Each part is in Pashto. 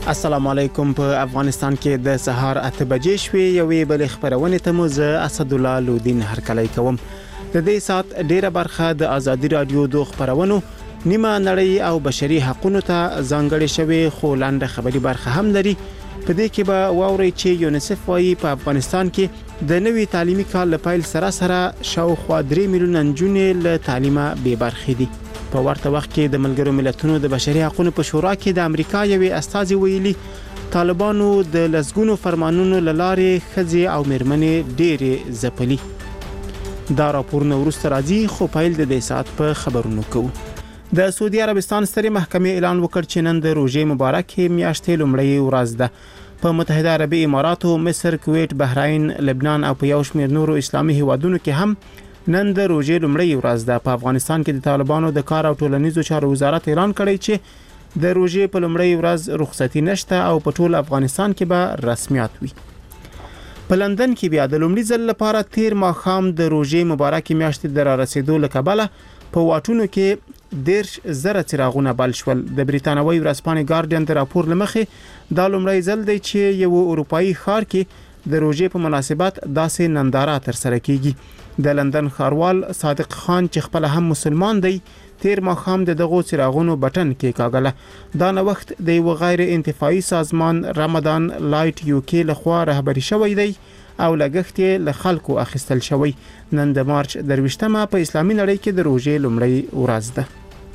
السلام علیکم. په افغانستان کې د سهار 8 بجې شوې یوې بل خبرونه ته مو زه اسد الله لودین هرکلی کوم. د دې سات ډیره برخه د ازادي رادیو د خبرونو نیمه نړۍ او بشري حقوقو ته ځانګړې شوې خو لاندې خبري برخه هم لري. په دې کې به واوري چې یونیسف وايي په افغانستان کې د نوي تعلیمي کال لپاره سره شاوخوا 3 میلیون نجونې له تعلیمه بې برخې دي. په ورته وخت کې د ملګرو ملتونو د بشري حقوقو په شورا کې د امریکا یوې استازي ویلي طالبانو د لسګونو فرمانونو لارې خځې او مېرمنې ډېرې ځپلي. دا راپورونه ورسته راځي خو پیل د دې سات په خبرونو کوو. د سعودي عربستان سترې محکمې اعلان وکړ چې نن د روژې مبارکې میاشتې لومړۍ ورځ ده. په متحده عربي اماراتو، مصر، کویت، بحرین، لبنان او په یو شمېر نورو اسلامي هیوادونو کې هم نن د روژې لومړۍ ورځ ده. په افغانستان کې د طالبانو د کار او ټولنیزو چارو وزارت اعلان کړی چې د روژې په لومړۍ ورځ رخصتي نشته او په ټول افغانستان کې به رسمیات وي. په لندن کې بیا د لومړي ځل لپاره تیر ماښام د روژې مبارکې میاشتې د رارسېدو له کبله په واټونو کې 10,000 څراغونه بل شول. د بریتانوي ورځپاڼې ګارډین د راپور لمخې دا لومړی ځل دی چې یو اروپאי ښار کې د روژې په مناسبت داسې ننداره ترسره کیږي. د لندن ښاروال صادق خان چې خپل هم مسلمان دی تیر ماښام د دغو څراغونو بټن کې کاغله. دا نوښت د یو غیر انتفاعي سازمان رمضان لایټ یوکي لخوا رهبري شوی دی او لګښت یې له خلکو اخیستل شوی. نن د مارچ 23مه په اسلامي نړۍ کې د روژې لومړۍ ورځ ده.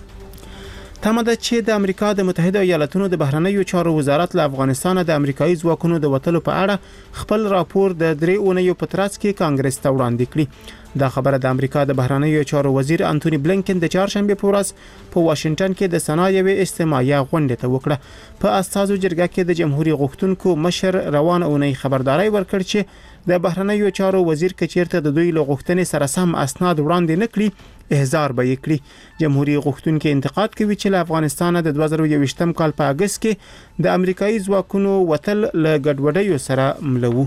تمه ده چې د امریکا د متحده ایالاتونو د بهرنیو چارو وزارت له افغانستان د امریکایي ځواکونو د وټلو په اړه خپل راپور د 3 اونیو په ترڅ کې کانګرس ته وړاندې کړي. دا خبره د امریکا د بهرنیو چارو وزیر انټونی بلینکن د چهارشنبه په ورځ په واشنگټن کې د سنایوي استماعیه غونډه ته وکړه. په استازو جرګه کې د جمهوریت غوښتونکو مشر روان اونۍ خبرداري ورکړ چې د بهرنیو چارو وزیر کچیرته د دوی له غوښتنې سره سم اسناد وړاندې نکړي احضار به یې کړي. جمهوریت غوښتونکو انتقاد کوي چې له افغانستان د 2021م کال په اگست کې د امریکایي ځواکونو وتل له ګډوډیو سره ملو.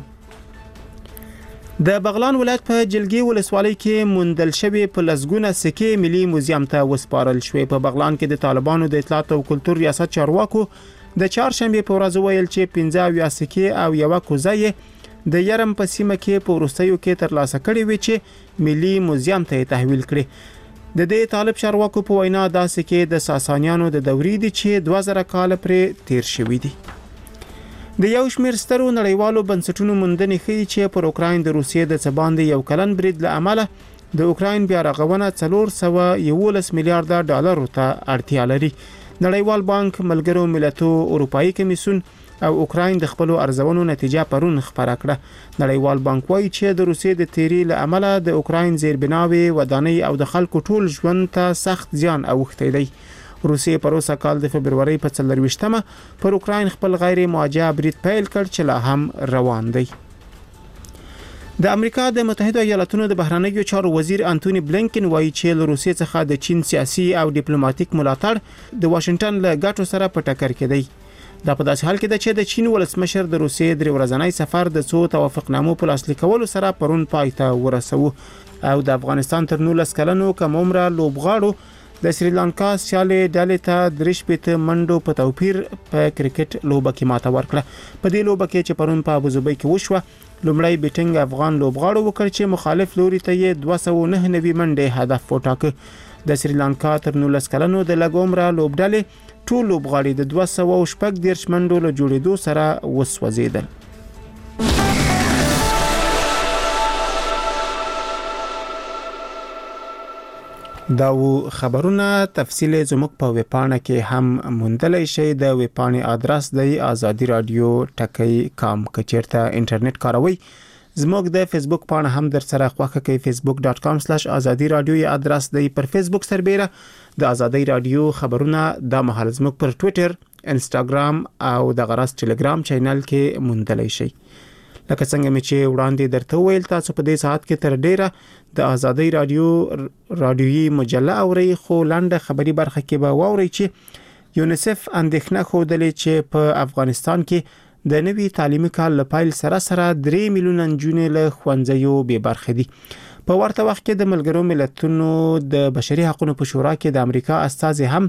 د بغلان ولایت په جلګي ولسوالۍ کې موندل شوی په لسګونه سکې ملي موزیم ته وسپارل شوې. په بغلان کې د طالبانو د اطلاعات او کلتور ریاست چارواکو د چهارشنبه په ورځ ویل چې 15 سکې او یو کوزه د یرم په سیمه کې په وروستیو کې ترلاسه کړي وي چې ملي موزیم ته تحویل کړي. د دې طالب چارواکو په وینا دا سکې د ساسانیانو د دورې دي چې 2000 کال پرې تیر شوي دي. د یو شمېر سترو نړیوالو بنسټونو موندنې ښیي چې پر اوکراین د روسیې د څه باندې یو کلن برید له امله د اوکراین بیا رغونه 411 میلیارډ ډالرو ته اړتیا لري. نړیوال بانک، ملګرو ملتونو، اروپאי کمیسیون او اوکراین د خپل ارزونو نتیجه پرون خبره کړه. نړیوال بانک وایي چې د روسیې د تیری له امله د اوکراین زیربناوي، ودانۍ او د خلکو ټول ژوند ته سخت زیان اوښتی دی. روسیې په روسا کال د فبرवरी په 24مه پر اوکراین خپل غیر موجه برید پیل کړ چې لا هم روان دی. د امریکا د متحده ایالاتونو د بهرنیو چارو وزیر انټونی بلینکن وایي چې له روسیې څخه د چین سیاسي او ډیپلوماټیک ملاتړ د واشنگټن له ګټو سره په ټکر کې دی. دا په داسې حال کې ده چې د چین ولسمشر د روسیې 3 ورځنی سفر د څو توافقنامو په لاسلیک کولو سره پرون پای ته ورسوه او د افغانستان تر 19 کلنو کم عمره لوبغاړو د سریلانکا سیالي ډلې ته 3 منډو په توپیر په کرکټ لوبه کې ماته ورکړه. په دې لوبه کې چې پرون په ابوظبي کې وشوه لومړی بیټینګ افغان لوبغاړو وکړ چې مخالف لوري ته یې 299 منډې هدف وټاکه. د سریلانکا تر 19 کلنو د لږ عمره لوبډلې ټول لوبغاړي د 240 منډو له جوړېدو سره وسوځیدل. دا خبرونه تفصیل زموږ په ویبپاڼه کې هم موندلای شئ. د ویبپاڼې ادرس دی ازادي رادیو ټکی.com. کچیرته انټرنیټ کاروي زموږ د فیسبوک پاڼه هم در سره خوښه کوي. facebook.com/azadi radio یا ادرس دی. پر فیسبوک سربېره د ازادي رادیو خبرونه د مهال زموږ پر ټوئیټر، انستګرام او د غرض ټلګرام چینل کې موندلای شئ. لکه څنګه مې چې وړاندې درته ویل تاسو په دې ساعت کې تر ډیره د ازادي رادیويي مجله اوري خو لاندې خبري برخه کې به واوري چې یونیسف اندېښنه خوده چې په افغانستان کې د نوي تعلیمي کال لپاره سره 3 میلیون نجونې له ښوونځیو بې برخې دي. په ورته وخت کې د ملګرو ملتونو د بشري حقوقو په شورا کې د امریکا استازي هم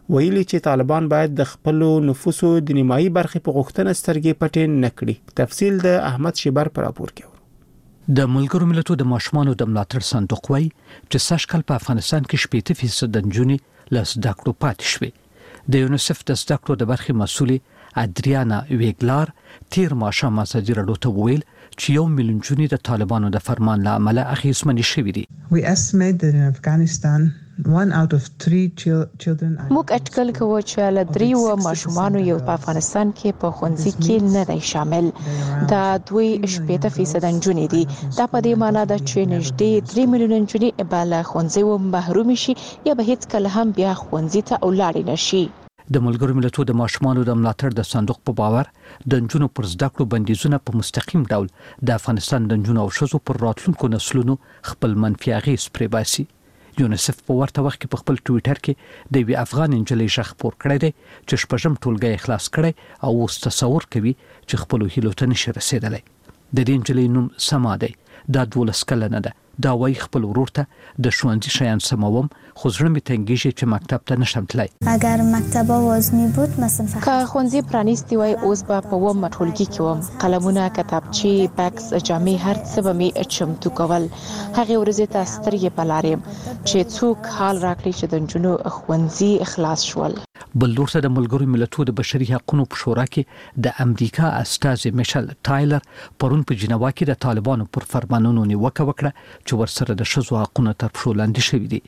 ویلي چې طالبان باید د خپل نفوسو د نیمایي برخې په غوښتنه سترګې پټې نه کړي. تفصیل د احمد شیبر پر راپور کې. د ملګرو ملتونو د ماشومانو د ملاتړ صندوق وایي چې سږ کال په افغانستان کې 80% د نجونې له زده کړو پاتې شوې. د یونیسف د زده کړو د برخې مسؤلې ادریانا ویګلار تیر ماښام ازادي راډیو ته وویل چې 1 میلیون نجونې د طالبانو د فرمان له امله اغېزمنې شوې دي. We estimate that in Afghanistan 1 out of 3 children موږ اټکل کوو چې له 3 ماشومانو یو په افغانستان کې په ښوونځي کې نه دی شامل. دا 2.8% نجونې دي. دا په دې معنی ده چې نږدې 3 میلیون نجونې به له ښوونځي محروم شي یا به هیڅ کله هم بیا ښوونځي ته ولاړ نه شي. د ملګرو ملتونو د ماشومانو د ملاتړ د صندوق په باور د نجونو پر زده کړو بندیزونه په مستقیم ډول د افغانستان د نجونو او ښځو پر راتلونکو نسلونو خپل منفي اغېز پرې باسي. یونیسف په ورته وخت کې په خپل ټوئیټر کې د یوې افغان نجلۍ ژغ خپور کړی دی چې شپږم ټولګی خلاص کړی او اوس تصور کوي چې خپل هیلو ته نشي رسیدلی. د دې نجلۍ نوم سما دی. دا 12 کلنه ده. دا وایي خپل ورور ته د ښوونځي شیان سموم خو زړه مې تنګېږي چې مکتب ته نشم تللی. اگر مکتب آواز می بود مثلا که ښوونځي پرانیستی وای اوس به په ومه ټولګي کې وم. قلمونه، کتابچې، بکس، جامې هر څه به مې چمتو کول. هغې ورځې ته سترګې په لار یم چې څوک حال راکړي چې د نجونو ښوونځي خلاص شول. بل لور ته د ملګرو ملتونو د بشري حقوقو په شورا کې د امریکا استازي میشل ټایلر پرون په جنیوا کې د طالبانو پر فرمانونو نیوکه وکړه چې ورسره د ښځو حقوقو تر پښو لاندې شوي دي.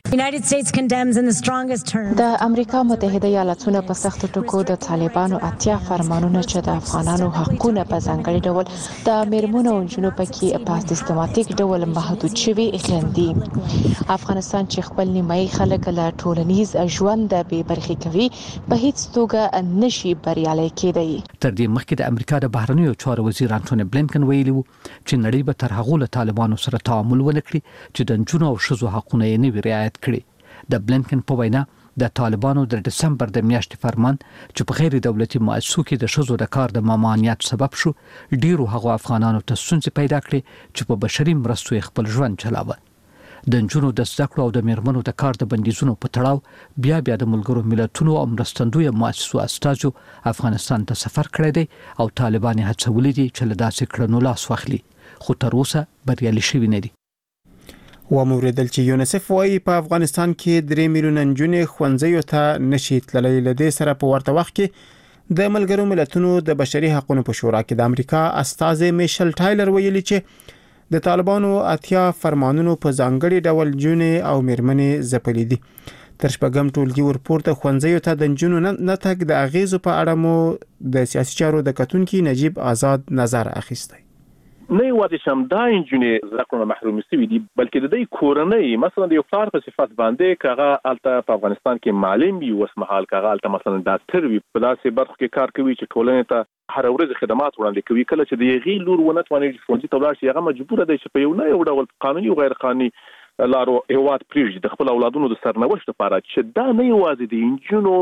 د امریکا متحده ایالاتونو په سختو ټکو د طالبانو 80 فرمانونه چې د افغانانو حقوقونه په ځانګړي ډول د میرمنو او نجونو پکې په سیستماتیک ډول محدود شوي غندي. افغانستان چې خپل نیمایي خلک له ټولنیز ژوند بې برخې کوي په هیڅ توګه نشي بریالي کېدی. تر دې مخکې د امریکا د بهرنیو چارو وزیر انټونی بلینکن ویلي وو چې نړۍ به تر هغه له طالبانو سره تعامل ونکړي چې د نجونو او ښځو حقوقونه یې نه وي رعایت کړي. د بلینکن په وینا د طالبانو د دسمبر د میاشتې فرمان چې په غیر دولتي مؤسسو کې د ښځو د کار د ممانعت سبب شو ډیرو هغو افغانانو ته ستونزې پیدا کړې چې په بشري مرستو خپل ژوند چلاوه. د نجونو د زده کړو او د میرمنو د کار د بندیزونو په تړاو بیا د ملګرو ملتونو او مرستندویه مؤسسو استازو افغانستان ته سفر کړی دی او طالبان هڅولي دي چې له داسې کړنو لاس واخلي خو تر اوسه بریالي شوي نه دي. وموریدل چې یونیسف وايي په افغانستان کې 3 میلیون نجونې ښوونځیو ته نشي تللی. له دې سره په ورته وخت کې د ملګرو ملتونو د بشري حقوقو په شورا کې د امریکا استازي میشل ټایلر ویلي چې د طالبانو 80 فرمانونو په ځانګړي ډول جونې او میرمنې ځپلي دي. تر شپږم ټولګي ورپورته ښوونځیو ته د نجونو نه تګ د اغیزو په اړه مو د سیاسي چارو د کتونکي نجیب آزاد نظر اخیستی. نه یوازې چې همدا نجونې زده کړو محرومې شوي دي بلکې د دوی کورنۍ مثلا د یو پلار په صفت باندې که هغه هلته په افغانستان کې معلم وي اوسمهال که هغه هلته مثلا ډاکټر وي په داسې برخو کې کار کوي چې ټولنې ته هر ورځ خدمات وړاندې کوي. کله چې د هغې لور ونه تواني ښوونځي ته ولاړ شي هغه مجبوره دی چې په یو نه یو ډول قانوني او غیر قانوني لارو هیواد پرېږدي د خپل اولادونو د سرنوشت لپاره چې دا نه یوازې د نجونو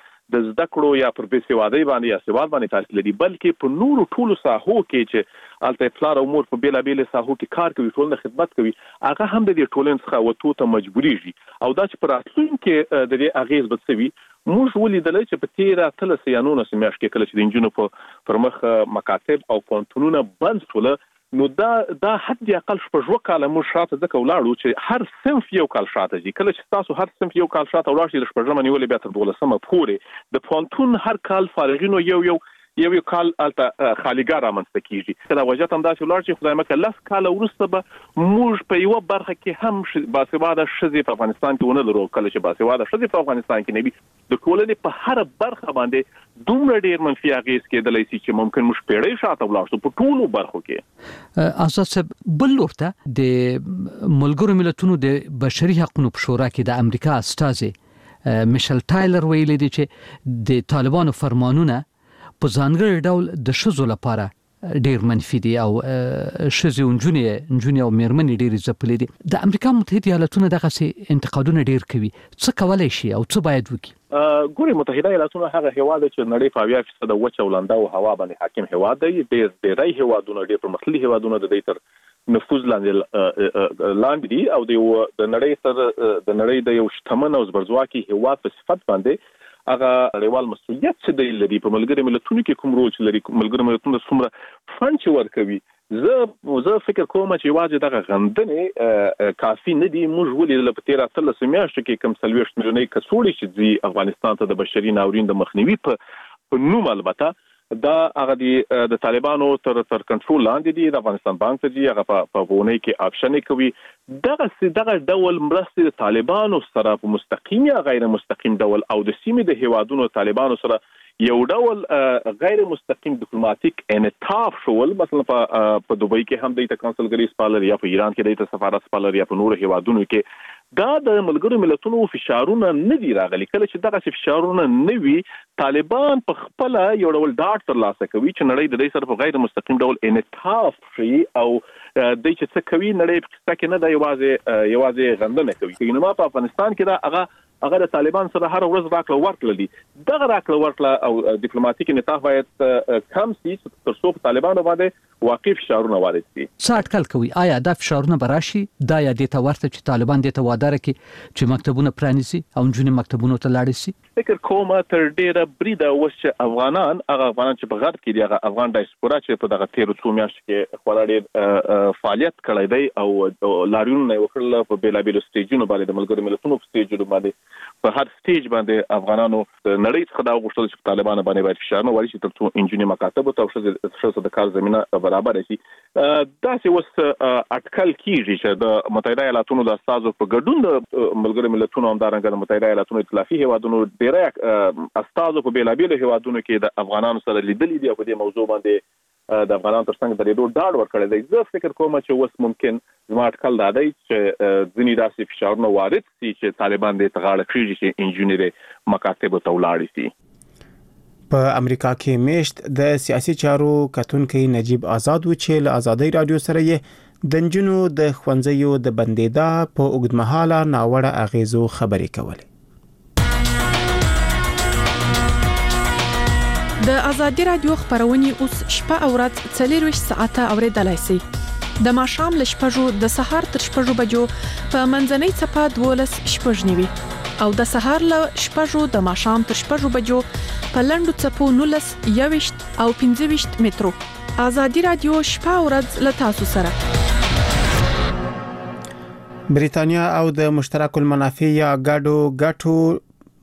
د زده کړو یا پر بې سوادۍ باندې یا سواد باندې تاثیر لري بلکې په نورو ټولو ساحو کې چې هلته پلار او مور په بېلابېلو ساحو کې کار کوي ټولنه خدمت کوي هغه هم د دې ټولنې څخه وتو ته مجبوریږي او دا چې په راتلونکي کې د دې اغېز به څه وي. موږ ولیدلی چې په تېره 13 یا 19 میاشت کې کله چې د نجونو پر مخ مکاتب او پوهنتونونه بند شول نو دا حد اقل 6 کاله موږ شاته ځکه ولاړو چې هر صنف یو کال شاته ځي. کله چې تاسو هر صنف یو کال شاته ولاړ شئ د 6مه نیولې بیا تر 12مه پورې د پوهنتون هر کال فارغینو یو کال الته خالیګار رامنځته کیږي. کله وجه هم داسې ولاړ چې خدای مکه 10 کاله وروسته به موږ په یوه برخه کې هم باسواده ښځې په افغانستان کې ونه لرو. کله چې باسواده ښځې په افغانستان کې نه وي د ټولنې په هر برخه باندې دومره ډیر منفي اغېز کېدلی شي چې ممکن موږ پیړۍ شاته ولاړ شو په ټولو برخو کې. آزاد صاحب بل لور ته د ملګرو ملتونو د بشري حقوقو په شورا کې د امریکا استازي میشل ټایلر ویلي دی چې د طالبانو فرمانونه په ځانګړي ډول د ښځو لپاره ډیر منفي دي او ښځې او نجونې او میرمنې ډېرې ځپلې دي. د امریکا متحده ایالاتونو دغسې انتقادونه ډیر کوي. څه کولی شي او څه باید وکړي؟ ګورې متحده ایالاتونه هغه هیواد چې نړۍ په 80% وچه او لنده او هوا باندې حاکم هیواد دی. ډېری هیوادونه ډېر پرمختللي هیوادونه د دې تر نفوذ لاندې دي او د نړۍ د یو شتمن او زبرځواکي هیواد په صفت باندې هغه نړیوال مسؤلیت څه دی لري په ملګری ملتونو کې کوم رول لري ملګری ملتونو څومره فند ورکوي زه فکر کوم چې واځي دغه غندنې کافي نه دي موږ ولې په 13 میاشتو کې کم 30 میلیونې کسوړي چې افغانستان ته د بشري ناورین د مخنیوي په نوم البته دا هغه د طالبانو تر کنټرول لاندې دي د افغانستان بانک ته دي هغه په ونه کې آپشن کوي دغه ډول مرستې د طالبانو سره په مستقیم یا غیر مستقیم ډول او د سیمې د هیوادونو طالبانو سره یو ډول غیر مستقیم ډیپلوماټیک انعطاف شول مثلا په دوبۍ کې هم د کونسلګری سپالر یا په ایران کې د سفارت سپالر یا په نورو هیوادونو کې دا د ملګرو ملتونو فشارونه نه دي راغلي کله چې دغه فشارونه نه وي طالبان په خپل یو ډول ډاټ ترلاسه کوي چې نړۍ د دې سره په غیر مستقیم ډول انعطاف شي او د چې څه کوي نړۍ په څه کې نه دی یوازې غندنه کوي نو په افغانستان کې دا هغه د طالبان سره هر ورځ راکړه ورکړه دي دغه راکړه ورکړه او ډیپلوماټیک انعطاف باید کم شي تر څو په طالبانو باندې واقعي فشارونه وارد شي ساټکل کوي آیا دا فشارونه براشي دا یا د تورته چې طالبان د توادر کې چې مکتبونه پرانیسي او جنونی مکتبونو ته لاړ شي فکر کوم تر ډیره بریده اوس چې افغانان چې په غرب کې دی هغه افغان ډایسپورا چې په دغه 13 میاشتو کې خورا ډیر فعالیت کړی دی او لاریونونه وکړل په بیلابیلو سټیجونو باندې د ملګرو ملتونو په سټیجونو باندې په هر سټیج باندې افغانانو نړۍ څخه دا غوښتل چې طالبان باندې باید فشار نه وایي چې ترڅو انجینری مکاتب او شخص د کار زمينه برابر شي دا چې وس اټکل کیږي چې د متحده ایالاتونو د استازو په ګډون د ملګرو ملتونو همدارنګه د متحده ایالاتونو ائتلافي هیوادونو ډیری استازو په بیلابیلو هیوادونو کې د افغانانو سره لیدلې دي په دې موضوع باندې د افغانانو ترڅنګ د ډېر ډاډ ورکړی دی زه فکر کوم چې وس ممکن زما اټکل دا دی چې ځینې داسې فشارونه وارد شي چې طالبان دې تغاړه کړي چې انجینری مکاتب ته ولاړ شي په امریکا کې میشت د سیاسي چارو کتونکي نجیب آزاد و چې له آزادۍ رادیو سره یې د نجونو د ښوونځیو د بندیدا په اوږدمهاله ناوړه اغیزو خبرې کولې د آزادۍ رادیو خبرونه اوس شپه او ورځ 24 ساعته اوریدلای شئ د ماښام ل شپږو د سهار تر شپږو بجو په منځنۍ صفه 12 شپږنیوي او د سهار ل شپږو د ماښام تر شپږو بجو په لندو صفو 19 21 او 15 مترو آزادۍ رادیو شپه او ورځ ل تاسو سره بریتانیا او د مشترک المنافع یا ګټو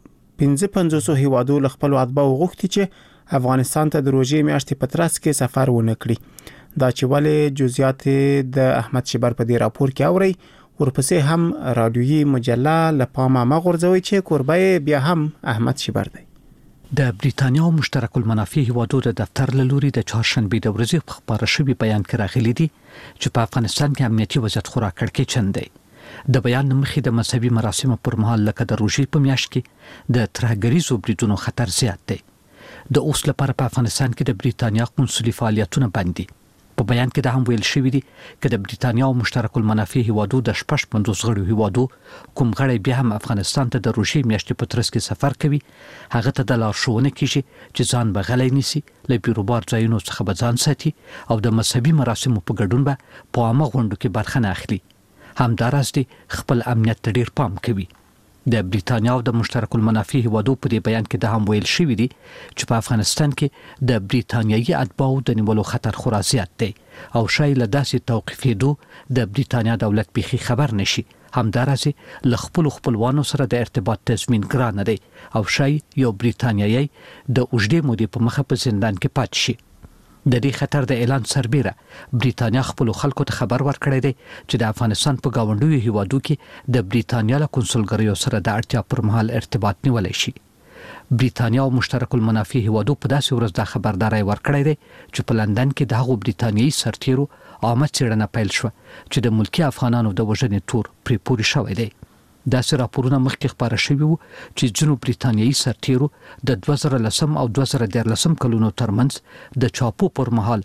55 هیوادو له خپل اتباع غوښتي چې افغانستان ته د روزي میاشتې په ترڅ کې سفر ونه کړي دا چې ولې جزئیات د احمد شبر په دې راپور کې اوري ورپسې هم رادیويي مجله لپاره مغورځوي چې قربای بیا هم احمد شبر دی د بریتانیا او مشترک المنافع هیوادو د دفتر لوري د چهارشنبه د ورځې په خبره شوی بیان کې راغلي دي چې په افغانستان کې امنیتي وضعیت خورا کړکېچن دی د بیان مخې د مذهبي مراسمو پر مهال لکه د روزي په میاشت کې د ترهګریزو بریدونو خطر زیات دی د اوس لپاره په افغانستان کې د بریتانیا قونسلي فعالیتونه بند دي په بیان کې دا هم ویل شوی دی چې د بریتانیا او مشترک المنافع هیوادو د 55 غړو هیوادو کوم غړي بیا هم افغانستان ته د روزي میاشتې په ترڅ کې سفر کوي هغه ته د لارښوونه کیږي چې ځان بغلای نسی له بیروبار ځایونو څخه بځان ساتي او د مذهبي مراسمو په ګډون به په عامه غونډو کې برخه نه اخلي همدارس دي خپل امنیت ته ډیر پام کوي د بریتانیا او د مشترک المنافع هیوادو په دې بیان کې د هم ویل شوی دی چې په افغانستان کې د بریتانیایي اتباعو د نیولو خطر خورا زیات دی او شاید له داسې توقیفېدو د بریتانیا دولت بيخي خبر نشي همدارس له خپلوانو سره د ارتباط تضمین ګران دی او شاید یو بریتانیایي د اوږدې مودې په مخه په زندان کې پاتې شي د دې خطر د اعلان سربېره بریتانیا خپل خلکو ته خبر ورکړی دی چې د افغانستان په گاونډیو هیوادو کې د بریتانیا له کنسولګریو سره د اړتیا پر مهال ارتباط نیولای شي بریتانیا او مشترک المنافع هیوادو په داسې ورځ د خبرداري ورکړی دی چې په لندن کې د هغو بریتانیایي سرتیرو عامه څېړنه پیل شو چې د ملکی افغانانو د وژنې تور پرې پوري شوی دی داسې راپورونه مخکې خبره شوي وو چې ځینو بریتانیایي سرتیرو د 2010 او 2013 کلونو ترمنځ د چاپو پر مهال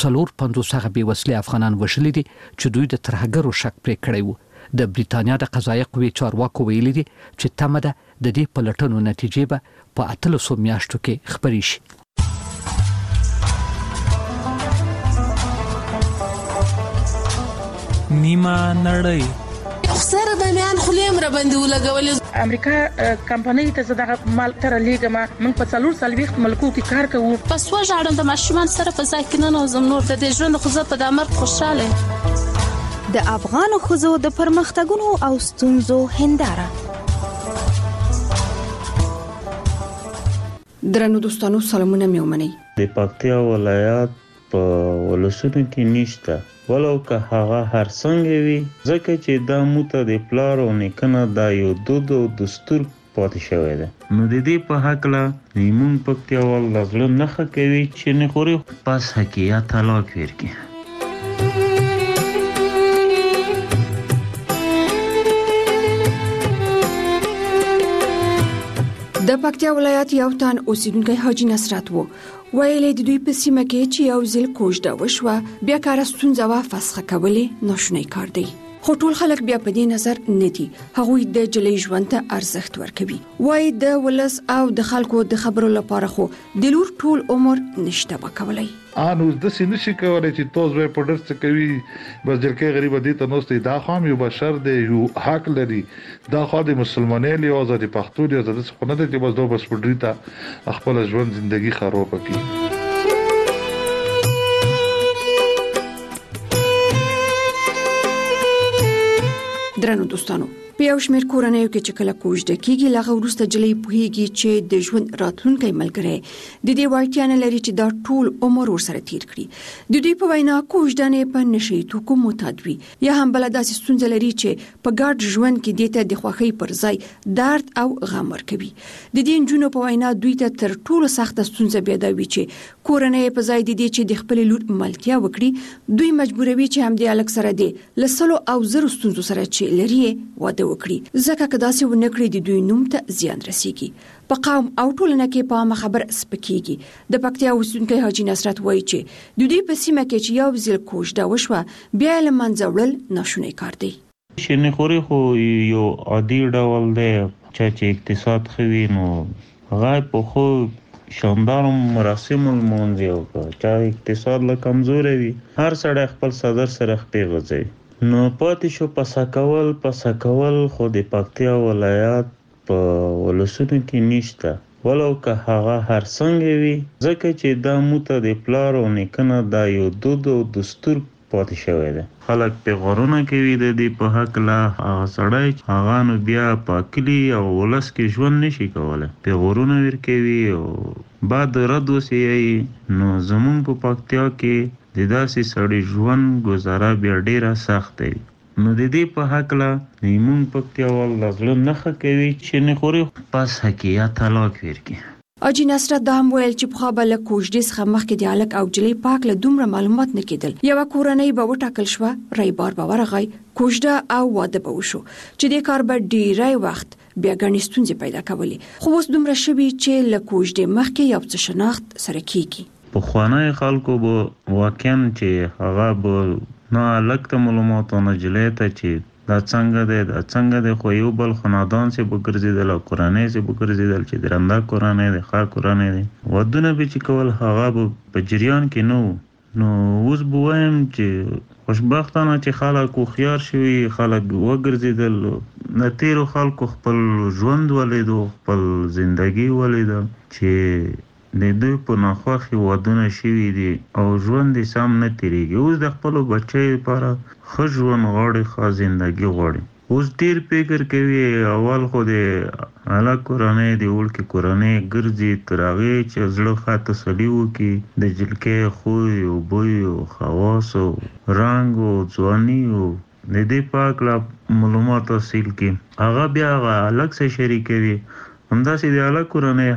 450 هغه بې وسلې افغانان وژلي دي چې دوی د ترهګرو شک پرې کړی وو د بریتانیا د قضایي قوې چارواکو ویلي دي چې تمه ده د دې پلټنو نتیجې به په 800 میاشتو کې خبري شي نیمه نړۍ خسر د میان خلیم را باندې ولګولې. امریکا کمپنۍ ته زداغه مال تر لیګما موږ په 440 ملکو کې کار کوو. پس وژاړم د ماشومان سره په ځای کې نه نوزم نور د دې ژوند خو زه په دامر خوشاله. د افغان ښځو د پرمختګونو او ستونزو هنداره. درنو دوستانو سلامونه مې ومنئ. د پکتیا ولایت په ولسونو کې نشته ولو که هغه هر څنګه وي ځکه چې دا موته د پلار او نیکنه دا یو دود او دستور پاتې شوی دی. نو د دې په هکله موږ پکتیاوال د زړه نښه کوي چې نه خوري پس حقیقت طلاق ورکړي. د پکتیا ولایت یو تن اوسیدونکی حاجی نصرت وو ویلې د دوی په سیمه کې چې یو ځل کوژده وشوه بیا کار ستونزه وا فسخه کولې ناشونی کار دی. خو ټول خلک بیا په دې نظر نه دي. هغوی د جلې ژوند ته ارزښت ورکوي. وای د ولس او د خلکو د خبرو لپاره خو د لور ټول عمر نشته وکولای. انو د سینې شي کولای چې توز به پډر څه کوي بس جلکې غریب دي ته نوستي دا خام یو بشر دی یو حق لري دا خو د مسلمانۍ له آزادي پښتو دی آزاد څه نه دی چې بس دوه بس پډری ته خپل ژوند ژوندۍ خراب کړي. درنو دوستانو په یو شمېر کورنیو کې چې کله کوژده کیږي لغه وروسته جلې پوهیږي چې د ژوند راتلونکی ملګری د دې وړتیا نه لري چې دا ټول عمر ورسره تیر کړي. د دې په وینا کوژده نه په نشي توکو معتاد وي یا هم بل داسې ستونزه لري چې په ګډ ژوند کې دته د خوښۍ پر ځای درد او غم ورکوي. د دې جنونو په وینا دوی ته تر ټولو سخت ستونزه بیا دا وي چې کورنۍ په ځای د دې چې د خپل لور ملتیا وکړي دوی مجبوروي چې هم د الک سره دی لسلو او زرو ستونزو سره چې لري واده وکړي ځکه که داسې ونه کړي د دوی نوم ته زیان رسیږي. په قوم او ټولنه کې په عامه خبر سپکیږي. د پکتیا اوسیدونکی حاجی نصرت وایي چې د دوی په سیمه کې چې یو ځل کوژده وشوه بیا له منځه وړل ناشونی کار دی. شنه خوري خو یو عادي ډول دی چې اقتصاد خوي نو غای په خو شاندار مراسم المنځ یو چې اقتصاد له کمزوري وي هر سړی خپل صدر سره خپل غځي نو پاتې شو پسا کول خو د پکتیا ولایت په ولسونو کې نشته ولو که هغه هر څنګه وي ځکه چې دا موته د پلار او نیکنه دا یو دود او دستور پاتې شوی دی. خلک په غرونه کوي د دې په حق لا هغه سړی هغه نو بیا پاکلی او ولس کې ژوند نشي کولای په غرونه ور کوي او بعد رد وسی نو زمون په پکتیا کې د داسې سړی ژوند گزاره بیا ډیره سخت دی. نو د دې په حق لا نیمون پکتیاوال لازله نخه کوي چې نه خوري پس حقیقت طلاق ورکړي. حاجی نصرت دا هم ویل چې په خابل کوژدې څخه مخکې د الک او جلې پاک له دومره معلومات نه کېدل. یو کورنۍ به وټاکل شو رایبار به ورغی کوژده او واده به وشو چې د کار به ډیری وخت بیا غني ستونزې پیدا کولې. خو اوس دومره شوي چې له کوژدې مخکې یو څه شناخت سره کیږي. په خوانای خلکو به واقعا چې هغه به نه الک ته معلومات نه جلې ته چې دا څنګه دی خو یو بل خاندان سي بګرځیدل او قرانه سي بګرځیدل چې درنده قرانه دی خار قرانه دی ودونه به چې کول هغه په جریان کې نو اوس بوایم چې خوشبختانه چې خلک خيار شوي خلک وګرځیدل نه تیرو خلکو خپل ژوند ولیدو خپل ژوندۍ ولیدو چې د دوی په ناخوښي ودونه شوي دي او ژوند یې سم نه تیریږي. اوس د خپلو بچیو لپاره ښه ژوند غواړي ښه زندګي غواړي. اوس ډېر فکر کوي اول خو د هلک کورنۍ د وړکې کورنۍ ګرځي تر هغې چې زړه ښه تسلي وکړي د جلکۍ خوی او بوی او خواص او رنګ او ځواني او د دې په هکله معلومات حاصل کړي. هغه بیا هغه هلک سره شریکوي همداسې د الک کورنۍ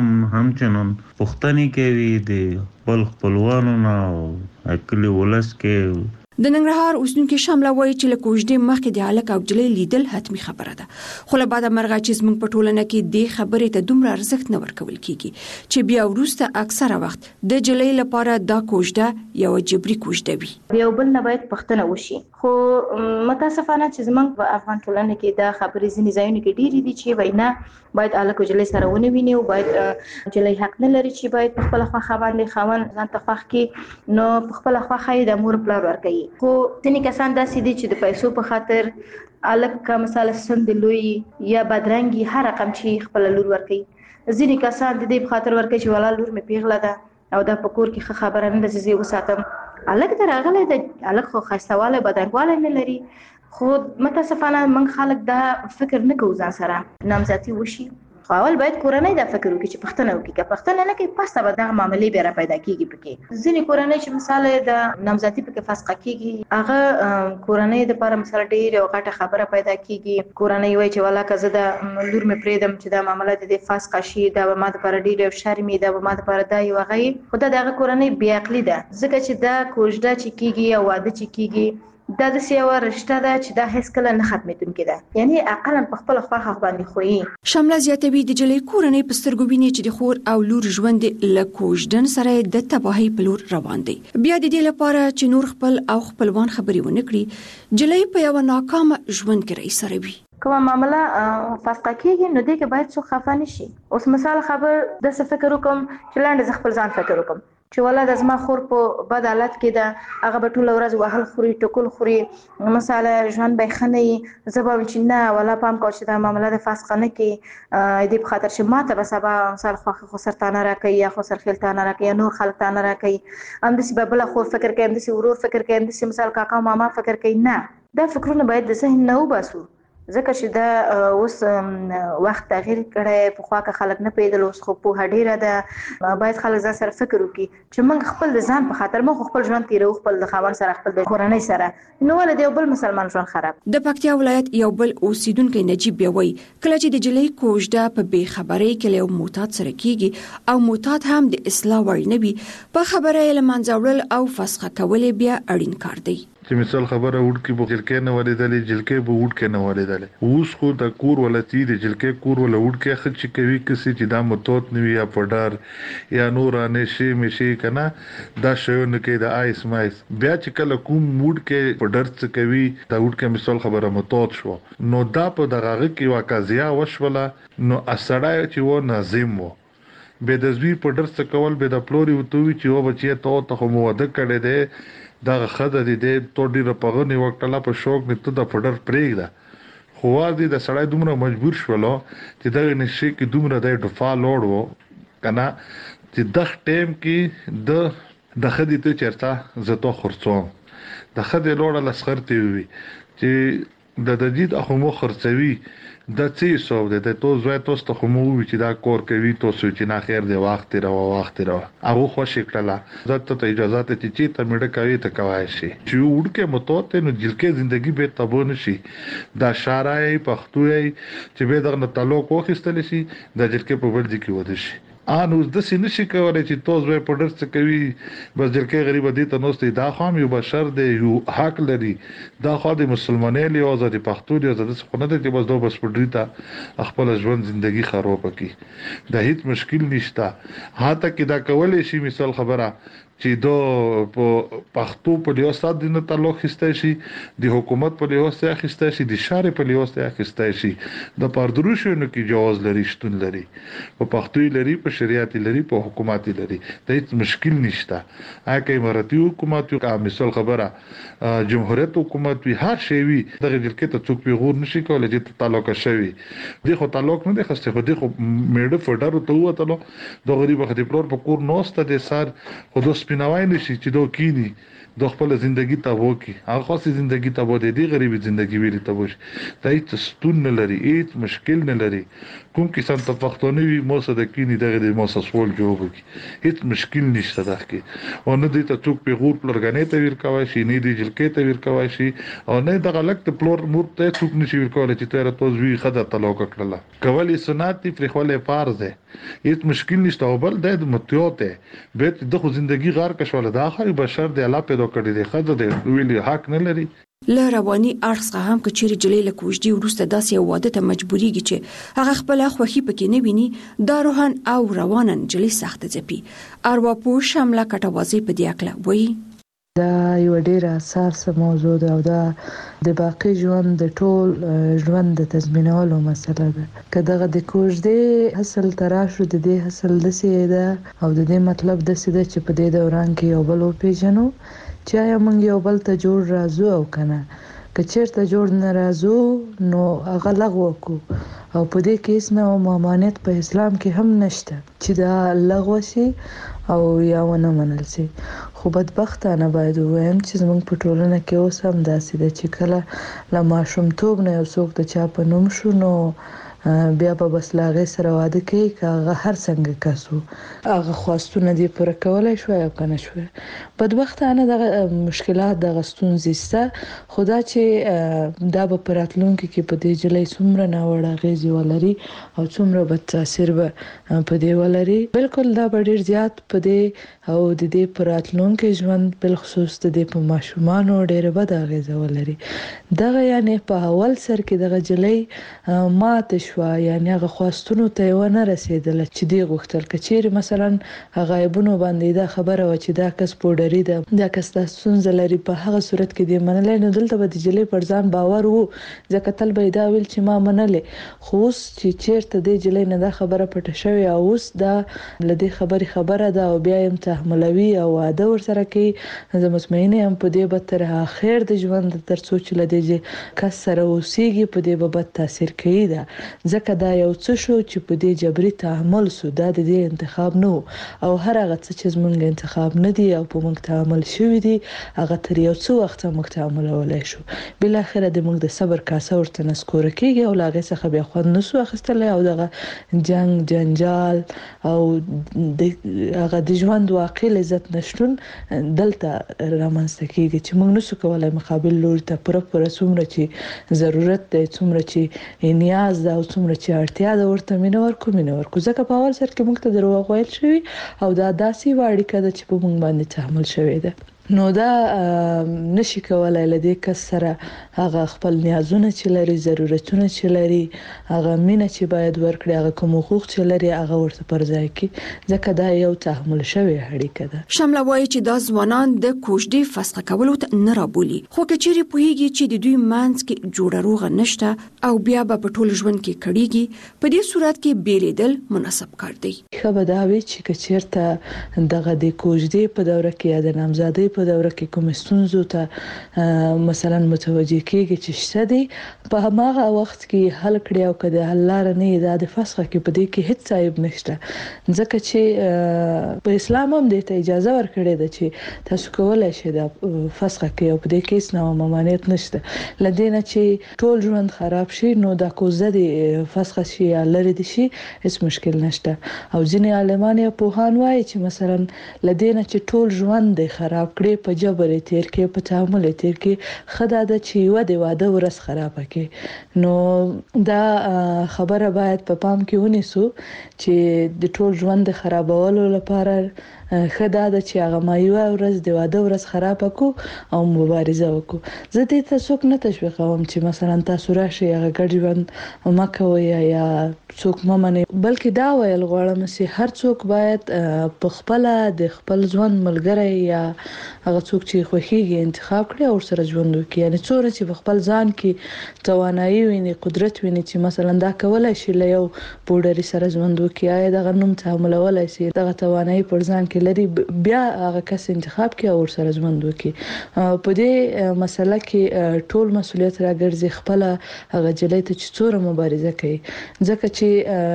همچنان پوښتنې کوي د خپل خپلوانو نه او کلي ولس کې. د ننګرهار اوسیدونکي شامله وایي چې له کوژدې مخکې د الک او جلۍ لیدل حتمي خبره ده خو له بعده مرغه چې زموږ په ټولنه کې دې خبرې ته دومره ارزښت نه ورکول کیږي چې بیا وروسته اکثره وخت د جلۍ لپاره دا کوژده یو جبري کوژده وي. یو بل نه باید پښتنه وشي خو متاسفانه چې زموږ په افغان ټولنه کې دا خبرې ځینې ځایونه کې ډېرې دي چې وینا باید الک او جلۍ سره ونه ویني او باید جلۍ حق نه لري چې باید په خپل خواخه باندې خاوند ځان ته خوښ کړي نو په خپل خواخه د مور پلار ورکوي. خو ځینې کسان داسې دي چې د پیسو په خاطر الک مثلا سند لوی یا بدرنګي هر رقم چې خپل لور ورکي ځینې کسان د دې په خاطر ورکي چې ولا لور مې پیغله ده او د پکور کې خبره نه ده چې وساتم الک درغله د الک خو خاصواله بدنګواله نه لري خو متاسفانه من خلک دا فکر نه کوي ځان سره نامزدي وشي اول باید کورنۍ دا فکر وکړي چې پښتنه وکړي که پښتنه نه کوي پسته به دغه معاملې بیا پیدا کیږي پکې ځینې کورنۍ چې مثال د نامزدي پکې فسخه کیږي هغه کورنۍ د لپاره مثال ډېر یو غټه خبره پیدا کیږي کورنۍ وایي چې ولا که زه د لور مې پرېږدم چې دا معاملې د فسخه شي دا به ما لپاره ډېر شرمي دا به ما لپاره دا یو غي خو دا دغه کورنۍ بې عقلي ده ځکه چې دا کوژده چې کیږي او واده چې کیږي دا د سیاوه رشته ده چې دا هیڅ کله نه ختمېدونکې ده یعنی اقلا په خپل خواخ باندې خوې شامله زیاتوي د جلې کورنۍ په سترګو ویني چې د خور او لور ژوند له کوژدن سره د تباهي په لور روان دی بیا د دې لپاره چې نور خپل او خپلوان خبري ونه کړي جلې په یو ناکام ژوند کې رئیس سره وي کومه معاملې فسخه کیږي نو دغه باید څو خفه نشي اوس مثال خبر د څه فکر وکم چې لاندې خپل ځان فکر وکم چې ولا د زما خور په بد حالت کې ده هغه به ټول ورځ وهل خوري ټکول خوري مثلا ژوند به خنې زبر چې نه ولا پام کو چې دا معاملې د فسخه نه کې دې په خاطر چې ماته به سبا مثال خو سرطان راکې یا خو سرخیلتان راکې یا نور خلک تان راکې ام دې به بل خور فکر کوي ام دې ورور فکر کوي ام دې مثال کاکا ماما فکر کوي نه دا فکرونه باید د ذهن نه وباسو ځکه چې دا اوس وخت تغییر کړي په خوا کې خلک نه پیدل اوس خو په هډیره ده باید خلک ځان سره فکر وکړي چې موږ خپل د ځان په خاطر موږ خپل ژوند تیرو خپل د خاوند سره خپل د کورنۍ سره نو ولې یو بل مسلمان ژوند خراب د پکتیا ولایت یو بل اوسیدونکو نجیب بیوي کله چې د جلې کوژده په بې خبرۍ کې له معتاد سره کیږي او معتاد هم د اصلاح وړ نه وي په خبره یې لمنځول او فسخه کول بیا اړین کار دی چې مثال خبره وډ کې بوکلکې نه ولېدلې جلکې به وډ کې نه ولېدلې اوس خو د کور ولتی د جلکې کور ول وډ کې خچ کوي کسي چې دا متوت نوي یا پډار یا نورانه شي مشي کنه دا شونه کې د آیس مایس بیا چې کله کوم وډ کې پډر څه کوي دا وډ کې مثال خبره متوت شو نو دا په دغه کې واقعیا وشوله نو اسړای چې و ناظم وو به د زوی پډر څه کول به د پلوري وتوي چې و بچي ته مو وده کړي دي دا خدای دې ته ډیره پغنی وکړه په شوق نه ته د پډر پرېږده خو دې د سړی دومره مجبور شولو چې دا نشي کې دومره د ډفا لوړ وو کنه چې د ټیم کې د خدي ته چرته زته خرڅوم د خدي لوړ لسخرتي وي چې د دجید اخو مو خرڅوي د څه سو د تو زوی توست خو مو وی چې دا کور کوي تو چې نه خیر دی وخت را هغه خوشی کړه زته ته اجازه ته چې ته مړ کوي ته کوي شي چې وډکه متوته نو جلکه ژوندۍ به تبو نشي دا شارای پښتوي چې به دغه تعلق وخستل شي د جلکه په ورځ کې ود شي ان اوس د سینې شي کولای چې توز به پډر څه کوي بس جلکه غریب دي ته نوستي دا خام یو بشر دی یو حق لري دا خو د مسلمانۍ له آزادي پښتو دی آزاد څه نه دی چې بس دوه بس پډری ته خپل ژوند ژوندۍ خراب کړي دا هیڅ مشکل نشته هاته کې دا کولای شي مثال خبره چې دو په پښتو په لیو سات دینه تعلق خسته شي د حکومت په لیو سره خسته شي د شارع په لیو سره خسته شي د پردروشونو کې جواز لري شتون لري په پښتو لري په شریعت لري په حکومت لري د هیڅ مشکل نشته هغه اماراتي حکومت او مثال خبره جمهوریت حکومت وی هر شی وی دغه جلکې ته څوک پیغور نشي کولای چې تعلق شوی دی خو تعلق نه دی خسته خو دی خو میډ فډر ته وته د غریب خدي پلور په کور نوسته د سر خو د سپیناوای نشي چې دوه کینی د خپل ژوندۍ ته وکی هغه خاصه ژوندۍ ته بده دی غریبي ژوندۍ ویلي ته وش دا هیڅ ستون نه لري هیڅ مشکل نه لري کوم کسان ته پښتوني وي موسه د کینی دغه د موسه سوال جواب کی هیڅ مشکل نشته ده کې او نه دي ته څوک پیغور پلورګنې ته ور کوي شي نه دي جلکې ته ور کوي شي او نه دغه لکه پلور مور ته څوک نشي ور کولای چې تیر توزوی خدای تعلق کړله کولی سنت فری خپل فرض ده هیڅ مشکل نشته او بل د متیوته به د خو ژوندۍ غار کښول د اخر بشر د الله پیدا کړی دی خدای د ویلي حق نه لري له رواني اړخ هم کچېری جلې له کوژدي ورسته داسې یو واده ته مجبوريږي چې هغه خپل خوخي پکې نه ویني دا روحان او روانن جلې سخت ځپي ارواپوه شامله کټوازي په دی اکله وایي دا یو ډیره اساسه موضوع ده او دا د باقی ژوند د ټول ژوند د تضمینولو مسله ده که دغه د کوژدې حاصل تراشو د دې حاصل د سیده او د دې مطلب د سیده چې په دې دوران کې یو بل پیژنو چې یا موږ یو بل ته جوړ راځو او کنه کچیرته جوړ ناراضو نو هغه لغوه کو او په دې کې اسنه او ممانعت په اسلام کې هم نشته چې دا لغوه شي او یا ونه منل شي. خو بدبختانه باید وایم چې زموږ په ټولنه کې اوس هم داسې ده چې کله له ماشومتوب نه یو څوک د چا په نوم شو نو بیا په بس لاغې سره واده کوي که هغه هر څنګه کسو هغه خواستونه دې پوره کولای شوی او که نه شوی. بدبختانه دغه مشکلات دغه ستونزې شته، خو دا چې دا به په راتلونکي کې په دې جلۍ څومره ناوړه اغېزې ولري او څومره بد تاثیر به په دې ولري، بالکل دا به ډېر زیات په دې او د دې په راتلونکي ژوند بالخصوص د دې په ماشومانو ډېره بده اغېزه ولري. دغه یعنې په اول سر کې دغه جلۍ ماته شوه، یعنې هغه خواستونو ته یې ونه رسېدله چې دې غوښتل. که چیرې مثلا غایبونو باندې دا خبره وه چې دا کس پوډري ده، دا کس دا ستونزه لري، په هغه صورت کې دې منلی نو دلته به د جلۍ پر ځان باور و، ځکه تل به یې دا ویل چې ما منلې. خو اوس چې چیرته دې جلۍ نه دا خبره پټه شوې او اوس دا له دې خبرې خبره ده او بیا یې تحملوي او واده ورسره کوي، زه مطمئنه یم په دې به تر اخر د ژوند تر څو چې له دې کس سره اوسېږي په دې به بد تاثیر کوي. ده ځکه دا یو څه شو چې په دې جبري تحمل سو، دا د دې انتخاب نه او هر هغه څه چې زمونږ انتخاب نه دی او په موږ تعامل شوی دی هغه تر یو څو وخت موږ تعاملولای شو، بل اخر د موږ د صبر کاسه ورته نسکور کیږي او لاغه څخه بیا خو نسو اخستل او دغه جنگ جنجال او هغه د ژوند واقع لذت نشټون دلته رامنځته کیږي چې موږ نسو کولای مقابل لور ته پوره څومره چې ضرورت دی، څومره چې نیاز ده او څومره چې اړتیا ده ورته مینه ورکو. ځکه په اول سر کې موږ ته دروغ ویل شوی او دا داسې واړیکه ده چې په موږ باندې تحمل شوی ده. نو دا نشي کولای لدې کس سره هغه خپل نیازونه چې لري، ضرورتونه چې لري، هغه مینه چې باید ورکړي، هغه کوم حقوق چې لري هغه ورته پر ځای کړي، ځکه دا یو تحمل شوی اړیکه ده. شامله وایي چې دا ځوانان د کوژدې فسخه کولو ته نه رابولي، خو کچېرې پوهیږي چې د دوی منځ کې جوړه روغه نشته او بیا به په ټول ژوند کې کړيږي، په دې صورت کې بیلیدل مناسب کار دی. خبر دا وی چې کچېرته دغه د کوژدې په دوره کې یا د نامزادۍ په دوره کې کوم ستونزو ته مثلا متوجه کېږي چې شته دي، په هغه وخت کې حل کړي او کله حل لار نه دا د فسخه کې په دې کې هیڅ عیب نشته، ځکه چې په اسلام هم دې ته اجازه ورکړې ده چې تاسو کولای شئ د فسخه کې او په دې کې هیڅ نوع ممانعت نشته. لدینه چې ټول ژوند خراب شي نو دا کوزه د فسخه شي یا لري دي شي هیڅ مشکل نشته. او ځینې عالمان یا پوهان وایي چې مثلا لدینه چې ټول ژوند خراب کړي په جبر تیر کې په تعامل تیر کې خدای د چې واده ورس خراب کړي. نو دا خبره باید په پام کې ونیسو چې د ټول ژوند خرابولو لپاره خدای د چې هغه مایوه ورځ د واده ورځ خراب کو او مبارزه وکړو. زه دې ته څوک نه تشویقوم چې مثلا تاسو راشي هغه ګډ ژوند مکوي یا څوک ممنه، بلکې دا ویل غواړم چې هر څوک باید په خپل د خپل ژوند ملګری یا هغه څوک چې خوښیږي انتخاب کړي او سره ژوند وکړي. یعنی څوره چې په خپل ځان کې توانایي ویني، قدرت ویني چې مثلا دا کولای شي له یو پوډري سره ژوند وکړي، یا دا غنوم تعاملولای شي، دا توانایي پر ځان کې لري، بیا هغه کس انتخاب کړي او سره ژوند وکړي. په دې مسله کې ټول مسولیت راګرځي خپل هغه جلۍ ته چې څوره مبارزه کوي، ځکه چې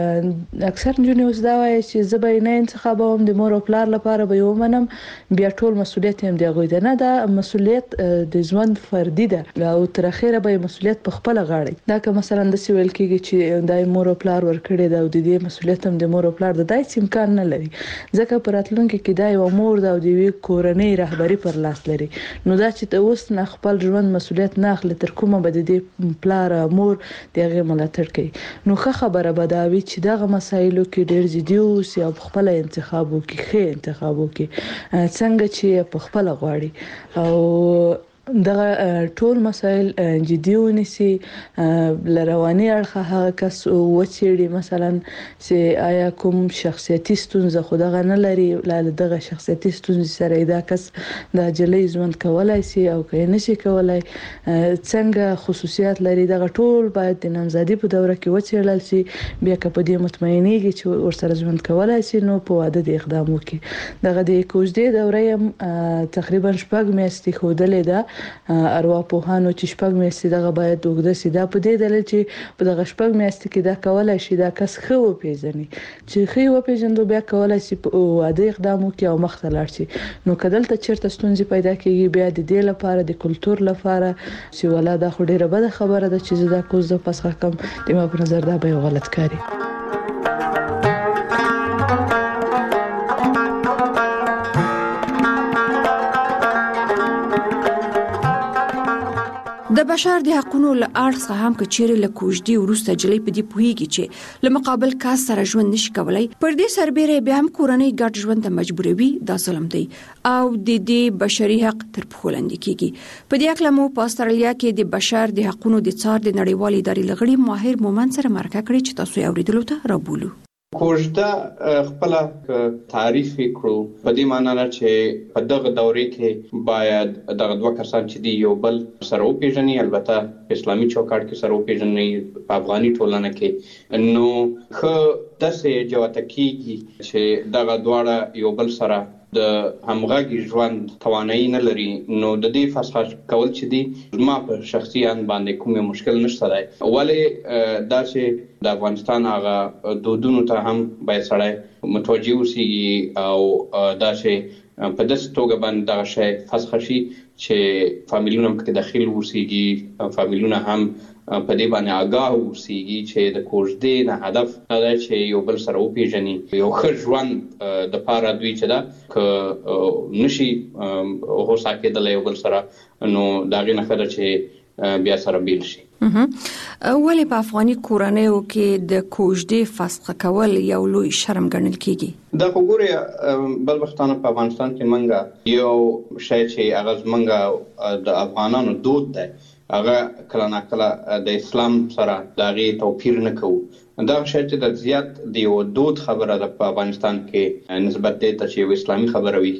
اکثر جنې اوس دا وایي چې زه به نه انتخابوم د مور او پلار لپاره به یو منم، بیا ټول مسولیت هم دی غوډه نه، دا مسولیت د ژوند فردي ده او تر اخره به مسولیت په خپل غاړه. دا که مثلا د سویل کېږي چې دای مور او پلار ورکړي دا او د دې مسولیت هم د مور او پلار د دای امکان نه لري، ځکه پر راتلونکي کې دا یو مور دا او د وی کورنۍ رهبری پر لاس لري. نو دا چې ته اوس نه خپل ژوند مسولیت نه اخلي تر کومه به د پلار مور دغه ملاتړ کوي. نو خبره به دا وی چې دغه مسایلو کې ډېر جدي اوسي او خپل انتخاب وکړي، ښه انتخاب وکړي څنګه چې په خپل غواړي او دغه ټول مسایل جدي ونیسي، لرواني اړخه هغه کس وڅېړي مثلا چې آیا کوم شخصیتي ستونزه خو دغه نه لري، دغه شخصیتي ستونزې سره دا کس د جلۍ ژوند کولای شي او که نشي کولای، څنګه خصوصیات لري، دغه ټول باید د نامزادي په دوره کې وڅېړل شي. بیا که په دې مطمئنېږي چې ورسره ژوند کولای شي نو په واده د اقدام وکړي. دغه د کوژدې دوره تقریبا 6 میاشتې ښودلې ده ارواپوهانو چې شپږ میاشتې دغه باید وګړه سیدا په دې دلیل چې په دغه شپږ میاشتې کې دا کولای شي دا کس خو پیژني چې خو پیژندو بیا کولای شي په واده اقدام وکړي او مخ ته لاړ شي نو کدلته چیرته ستونزې پیدا کیږي بیا د دې لپاره د کلچر لپاره چې ولاده خو ډیره بده خبره ده چې دا کوز د پسخه کم د ما په نظر دا به غلط کاری د بشر د حقوقو له اړخ څخه هم کچېره له کوژدي ورسته جلې په دې پوهیږي چې له مقابل کاس سره ژوند نشي کولای پر دې سربېره بیا هم کورنۍ ګډ ژوند ته مجبوروي دا ظلم دی او د دې بشري حق تر پښو لاندې کیږي په دې اړه مو په استرالیا کې د بشر د حقوقو د څار د نړیوالې ادارې لغړي ماهر مومن سره مرکه کړې چې تاسو یې اوریدلو ته رابولو کوژده خپل تعریف کړو په دې معنی نه چې په دغه دورې کې باید دغه دوه کسان چې دی یو بل سره وپیژني البته اسلامي چوکاټ کې سره وپیژني په افغاني ټولنه کې نو خو داسې جوته کیږي چې دغه دواړه یو بل سره د همغږي ژوند توانایي نه لري نو د دې فسخ کول چې دی ما په شخصیان باندې کومه مشکل نشته دی ولی دا چې د افغانستان هغه دودونو ته هم باید سړی متوجه وسیږي او دا چې په داسې توګه باندې دا شی فسخ شي چې فامیلونه هم کې داخل وسیږي فامیلونه هم په دې باندې آگاه اوسېږي چې د کوژدې نه هدف دا دی چې یو بل سره وپیژني یو ښه ژوند د پاره دوی چې دا که نشي هوسا کېدلی یو بل سره نو د هغې نه ښه ده چې بیا سره بیل شي ولې په افغاني کورنیو کې د کوژدې فسخ کول یو لوی شرم ګڼل کېږي دا خو ګورې بل وختانه په افغانستان کې منګه یو شی چې هغه زمونږ د افغانانو دود دی هغه کله ناکله د اسلام سره د هغې توپیر نه کوو دا شی چې د زیات د یو دود خبره ده په افغانستان کې نسبت دی ته چې یو اسلامي خبره وي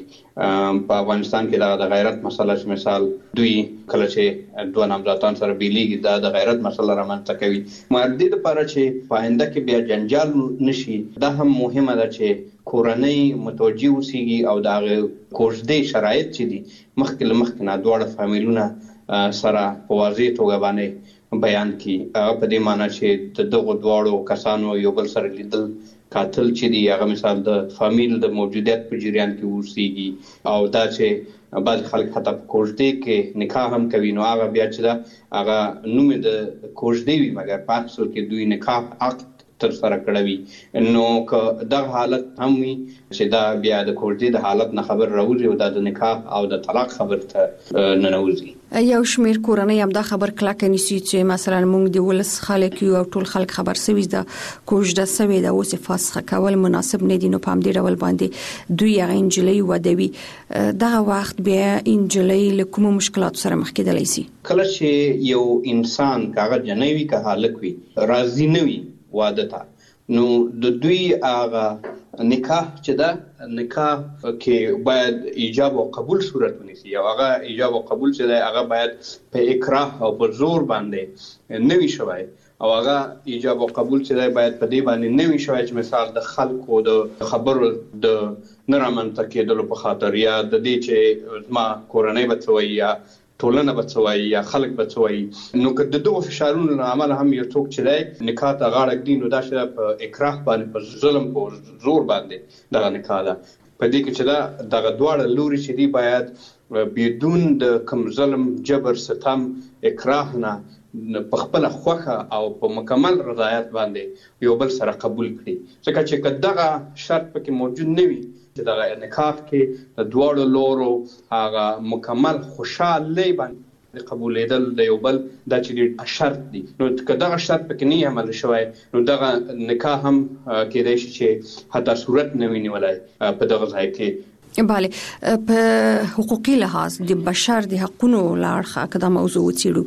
په افغانستان کې د غیرت مسله چې مثال دوی کله چې دوه نامزادان سره بیلیږي دا د غیرت مسله رامنځته کوي مګر دې دپاره چې په آینده کې بیا جنجال نشي دا هم مهمه ده چې کورنۍ متوجه اوسېږي او د هغې کوژدې شرایط چې دي مخکې له مخکې نه دواړه فامیلونه سره په واضح توګه باندې بیان کی په دې معنی چې د دغه دواړو کسانو یو بل سره لیدل قاتل چې دی هغه مثال د فامیل د موجودیت په جریان کې اوسېږي او دا چې بعض خلک حتی په کوژدې کې نکاح هم کوي نو هغه بیا چې دا هغه نوم د کوژدې وي مګر په اصل کې دوی نکاح عقد تر سره کړوي نو که دغه حالت هم وي چې دا بیا د کوژدې د حالت نه خبر راوځي او دا د نکاح او د طلاق خبر ته ننوځي یو شمیر کورنۍ هم دا خبر کلکه نیسي چې مثلا موږ د ولس خلک یو او ټول خلک خبر سوي دا کوژده سوي دا اوس فسخ کول مناسب نه دي نو په همدې ډول باندې دوی هغه انجلۍ ودوي دغه وخت بیا انجلۍ له کومو مشکلاتو سره مخ کېدلی شي کله چې یو انسان کاغه جنوي که هلک وي راضي نه وي واده ته نو د دوی هغه نکاح چې دا نکاح کې باید ایجاب او قبول صورت ونیسي او هغه ایجاب او قبول چې دا هغه باید په اکراه او په زور باندې نه وي شوی او هغه ایجاب او قبول چې دا باید په دې باندې نه وي شوی چې مثال د خلکو د خبرو د نه رامنځته کېدلو په خاطر یا د دې چې ما کورنۍ به څه وایي یا ټولنه به څه وایي یا خلک به څه وایي نو که د دغو فشارونو له امله هم یو څوک چې دی نکاح ته غاړه ږدي نو دا چې په اکراه باندې په ظلم په زور باندې دغه نکاح ده په دې کې چې دا دغه دواړه لوري چې دي باید بدون د کوم ظلم جبر ستم اکراه نه په خپله خوښه او په مکمل رضایت باندې یو بل سره قبول کړي ځکه چې که دغه شرط پکې موجود نه وي چې دغه نکاح کې د دواړو لورو هغه مکمل خوشحالۍ باندې قبولېدل د یو بل دا چې شرط دی نو که دغه شرط پکې نه عمل شوی نو دغه نکاح هم کېدای شي چې حتی صورت نه وي نیولی په دغه ځای کې بله په حقوقي لحاظ د بشر د حقونو له اړخه که دا موضوع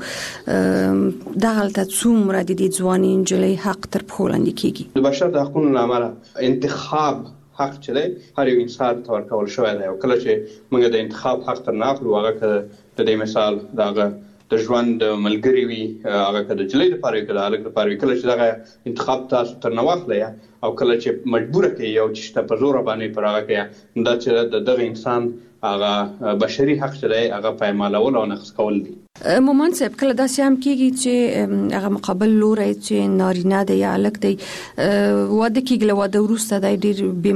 وڅېړو دغلته څومره د دې ځوانې نجلۍ حق تر پښو لاندې کېږي د بشر د حقونو له امله انتخاب حق چې دی هر یو انسان ته ورکول شوی دی او کله چې موږ د انتخاب حق تر نه اخلو هغه که د دې مثال د هغه د ژوند ملګری وي هغه کله جلې لپاره کله الګ لپاره کله چې دغه انتخاب تاسو تر نو واخلیا او کله چې مجبور کوي یو چې په زور باندې پراغه کوي دا چې دغه انسان هغه بشري حق دی هغه پایمالول او نقص کول دي. مومن صاحب کله داسې هم کېږي چې هغه مقابل لوري چې نارینه دی یا الګ دی واده کېږي له واده وروسته د ډېر بې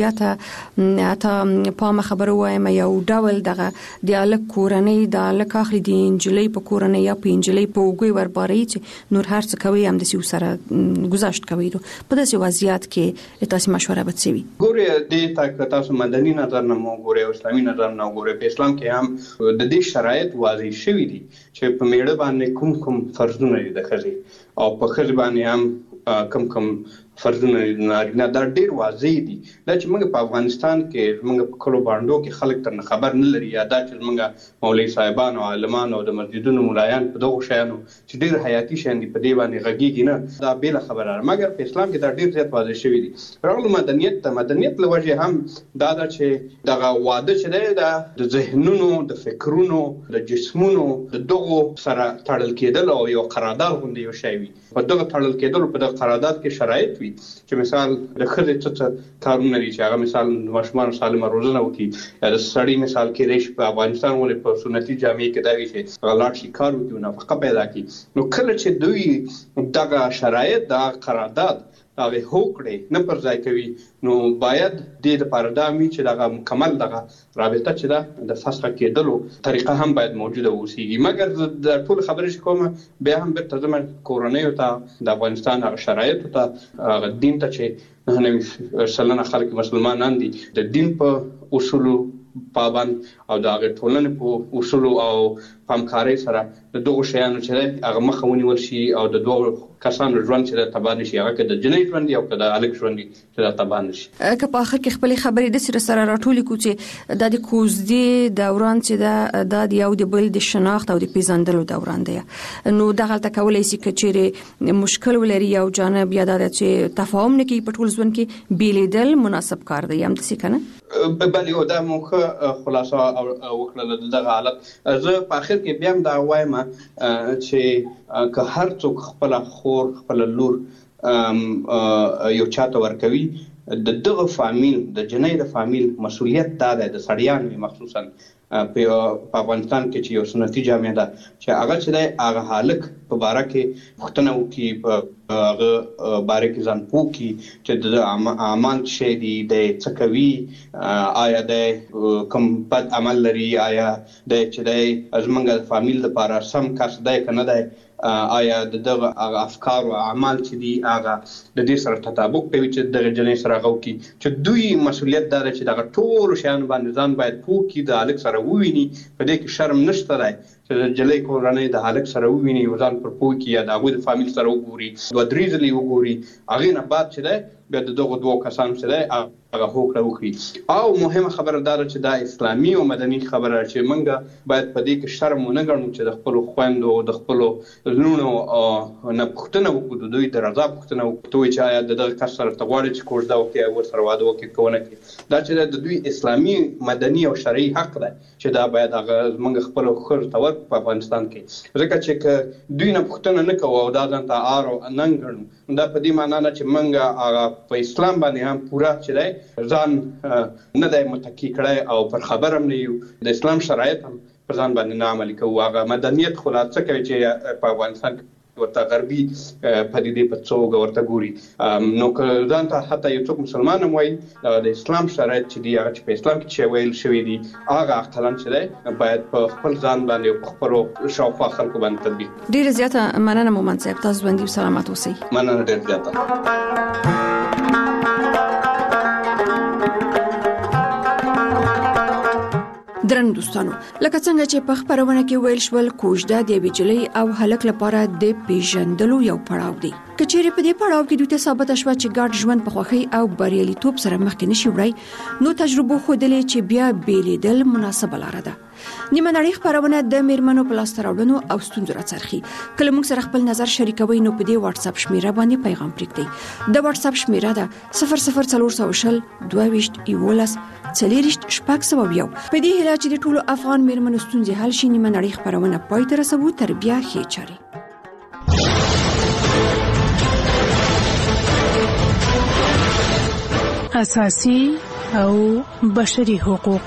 مسؤلیته اته په خبرو وایم یو ډول دغه د الګ کورنۍ د الګ اخلي د انجلۍ په کورنۍ یا په انجلۍ په وګي ورباري چې نور هر څه کوي هم د سیو سره گذاشت کوي په داسې وضعیت کې تاسو مشوره بتسوي ګوره د تاسو مدني نظر نه مو ګوره اسلامي نظر نه ګوره په اسلام کې هم د دې شرایط واضح شوي دي چې په میړه باندې کوم فرضونه دي د ښځې او په ښځې باندې هم کوم فرضونه نارینه دا ډیر واضح دي دا چې موږ په افغانستان کې موږ په کلو باندې کې خلک تر خبر نه لري یا دا چې موږ مولوی صاحبان او عالمان او د مسجدونو ملایان په دغه شیانو چې ډیر حیاتي شین دي په دې باندې غږیږي نه دا بیل خبره مګر په اسلام کې دا ډیر زیات واضح شوی دي راغلو مدنیت لوجه هم دا چې دغه واده چې دی دا د ذهنونو د فکرونو د جسمونو د دغه سره تړل کېدل او یو قرارداد غوندي یو شی وي په دغه تړل کېدل په دغه قرارداد کې شرایط چې مثال د خځې څه کارونه لري چې هغه مثال ماشومان سالمه روزنه وکړي یا د سړی مثال کې ریش په افغانستان ولې په سنتي جامع کې دا وی چې غلاټ شي کار وکړي نفقه پیدا کړي نو کله چې دوی دغه شرایط د قرارداد هغه هوکړي نه پر ځای کوي نو باید د لپاره دا می چې دغه مکمل دغه رابطه چې دا د فسخ کېدلو طریقه هم باید موجوده اوسېږي مګر د ټول خبرې کومه بیا هم بیرته زموږ کورنۍ ته د افغانستان هغه شرایط ته هغه دین ته چې نه سلنه خلک مسلمانان دي د دین په اصولو پابند او د هغه ټولنې په اصولو او همکارۍ سره د دغه شیانو چې هغه مخه ونیول شي او د دوه کسانو ژوند چې تباه نشي هغه که د جنۍ ژوند او که د الګ ژوند چې تباه نشي که په اخر کې خپل خبرې د سره راټولې کو چې د کوزدي دوران چې د یو د بل د شناخت او د پیژندلو دوران دی نو دغه تکولای شي چې مشکل ولري او جانب یا د چې تفاهم نه کوي په ټول ژوند کې بیلیدل مناسب کار دی هم څه کنه بل یو د موخه خلاصه وکړه دغه حالت زه په اخر کې بیا هم دا وایم چې که هر څوک خپل خور خپل لور یو چاته ورکوي د دغه فامیل د جنۍ د فامیل مسؤلیت دا ده د سړیانو مخصوصا په افغانستان کې چې یو سنتي جامع ده چې هغه چې د هغه حالک په باره کې پوښتنه وکړي په هغه باره کې ځان پوه کړي چې د اعمال شی دي د څه کوي آیا د کوم بد عمل لري آیا د چې د زمونږ فامیل لپاره سم کس دی که نه دی آیا دغه افکار او اعمال چې دي هغه د دې سره تطابق کوي چې دغه جنۍ سره غو کی چې دوی مسؤلیت دار چې دغه ټول شیان باندې ځان باید پوه کی د الګ سره وویني په دې کې شرم نشته دی چې د جلې کورنۍ د الګ سره وویني ځان پر پوه کی یا د هغه د فامیل سره وګوري دوه درې ځلې وګوري هغه نه بعد چې دی بیا دغه دوه کسان سره هغه هوکړه وکړي او مهمه خبره دا چې دا اسلامي او مدني خبره چې موږ باید په دې کې شرم ونه ګڼو چې د خپل خويندو د خپل لونو نه پښتنه وکړو دوی د رضا پښتنه وکړو چې آیا دغه کس سره تغواړي چې کوژده وکړي او سره واده وکړي کوونه کې دا چې د دوی اسلامي مدني او شرعي حق دی چې دا باید هغه موږ خپل خور تور په افغانستان کې ځکه چې دوی نه پښتنه نه کوو او دا ځان ته آر او نن ګڼو دا په دې معنی نه چې موږ هغه په اسلام باندې هم پورا چې دی ځان نه دی متکی کړی او پر خبر هم نه یو د اسلام شرایط هم پر ځان باندې نه عملي کوو هغه مدنیت خلاصه کوي چې په افغانستان کې ورته غربي پدیدې په څوګه ورته ګوري نو که ځان ته حتی یو څوک مسلمان هم وایي د اسلام شرایط چې دي هغه چې په اسلام کې چې ویل شوي دي هغه عقلاً چې دی باید په خپل ځان باندې او په خپلو شاوخوا خلکو باندې تطبیق ډېره زیاته مننه مومن صاحب تاسو ژوندي او سلامت اوسئ مننه ډېر زیاته درن دوستانو لکه څنګه چې په خبرونه کې ویل شول کوژده د ویجلۍ او هلک لپاره د پیژندلو یو پړاو دی کچېرې په دې پړاو کې دوی ته ثابت شوه چې ګډ ژوند په خوښۍ او بریالیتوب سره مخکې نشي وړي نو تجربه خو دلې چې بیا بیلیدل مناسبه لاره ده نیمه نړۍ خبرونه د میرمنو په لاس راوړنو او ستونزو راڅرخي. کله موږ سره خپل نظر شریکوي نو په دې واتس اپ شمیره باندې پیغام پرېږدئ. د واتس اپ شمیره ده 00420 22 11 40 شپږ. په دې هیله چې د ټولو افغان میرمنو ستونزې حل شي، نیمه نړۍ خبرونه پای ته رسوو تر بیا ښې چارې. اساسي او بشري حقوق.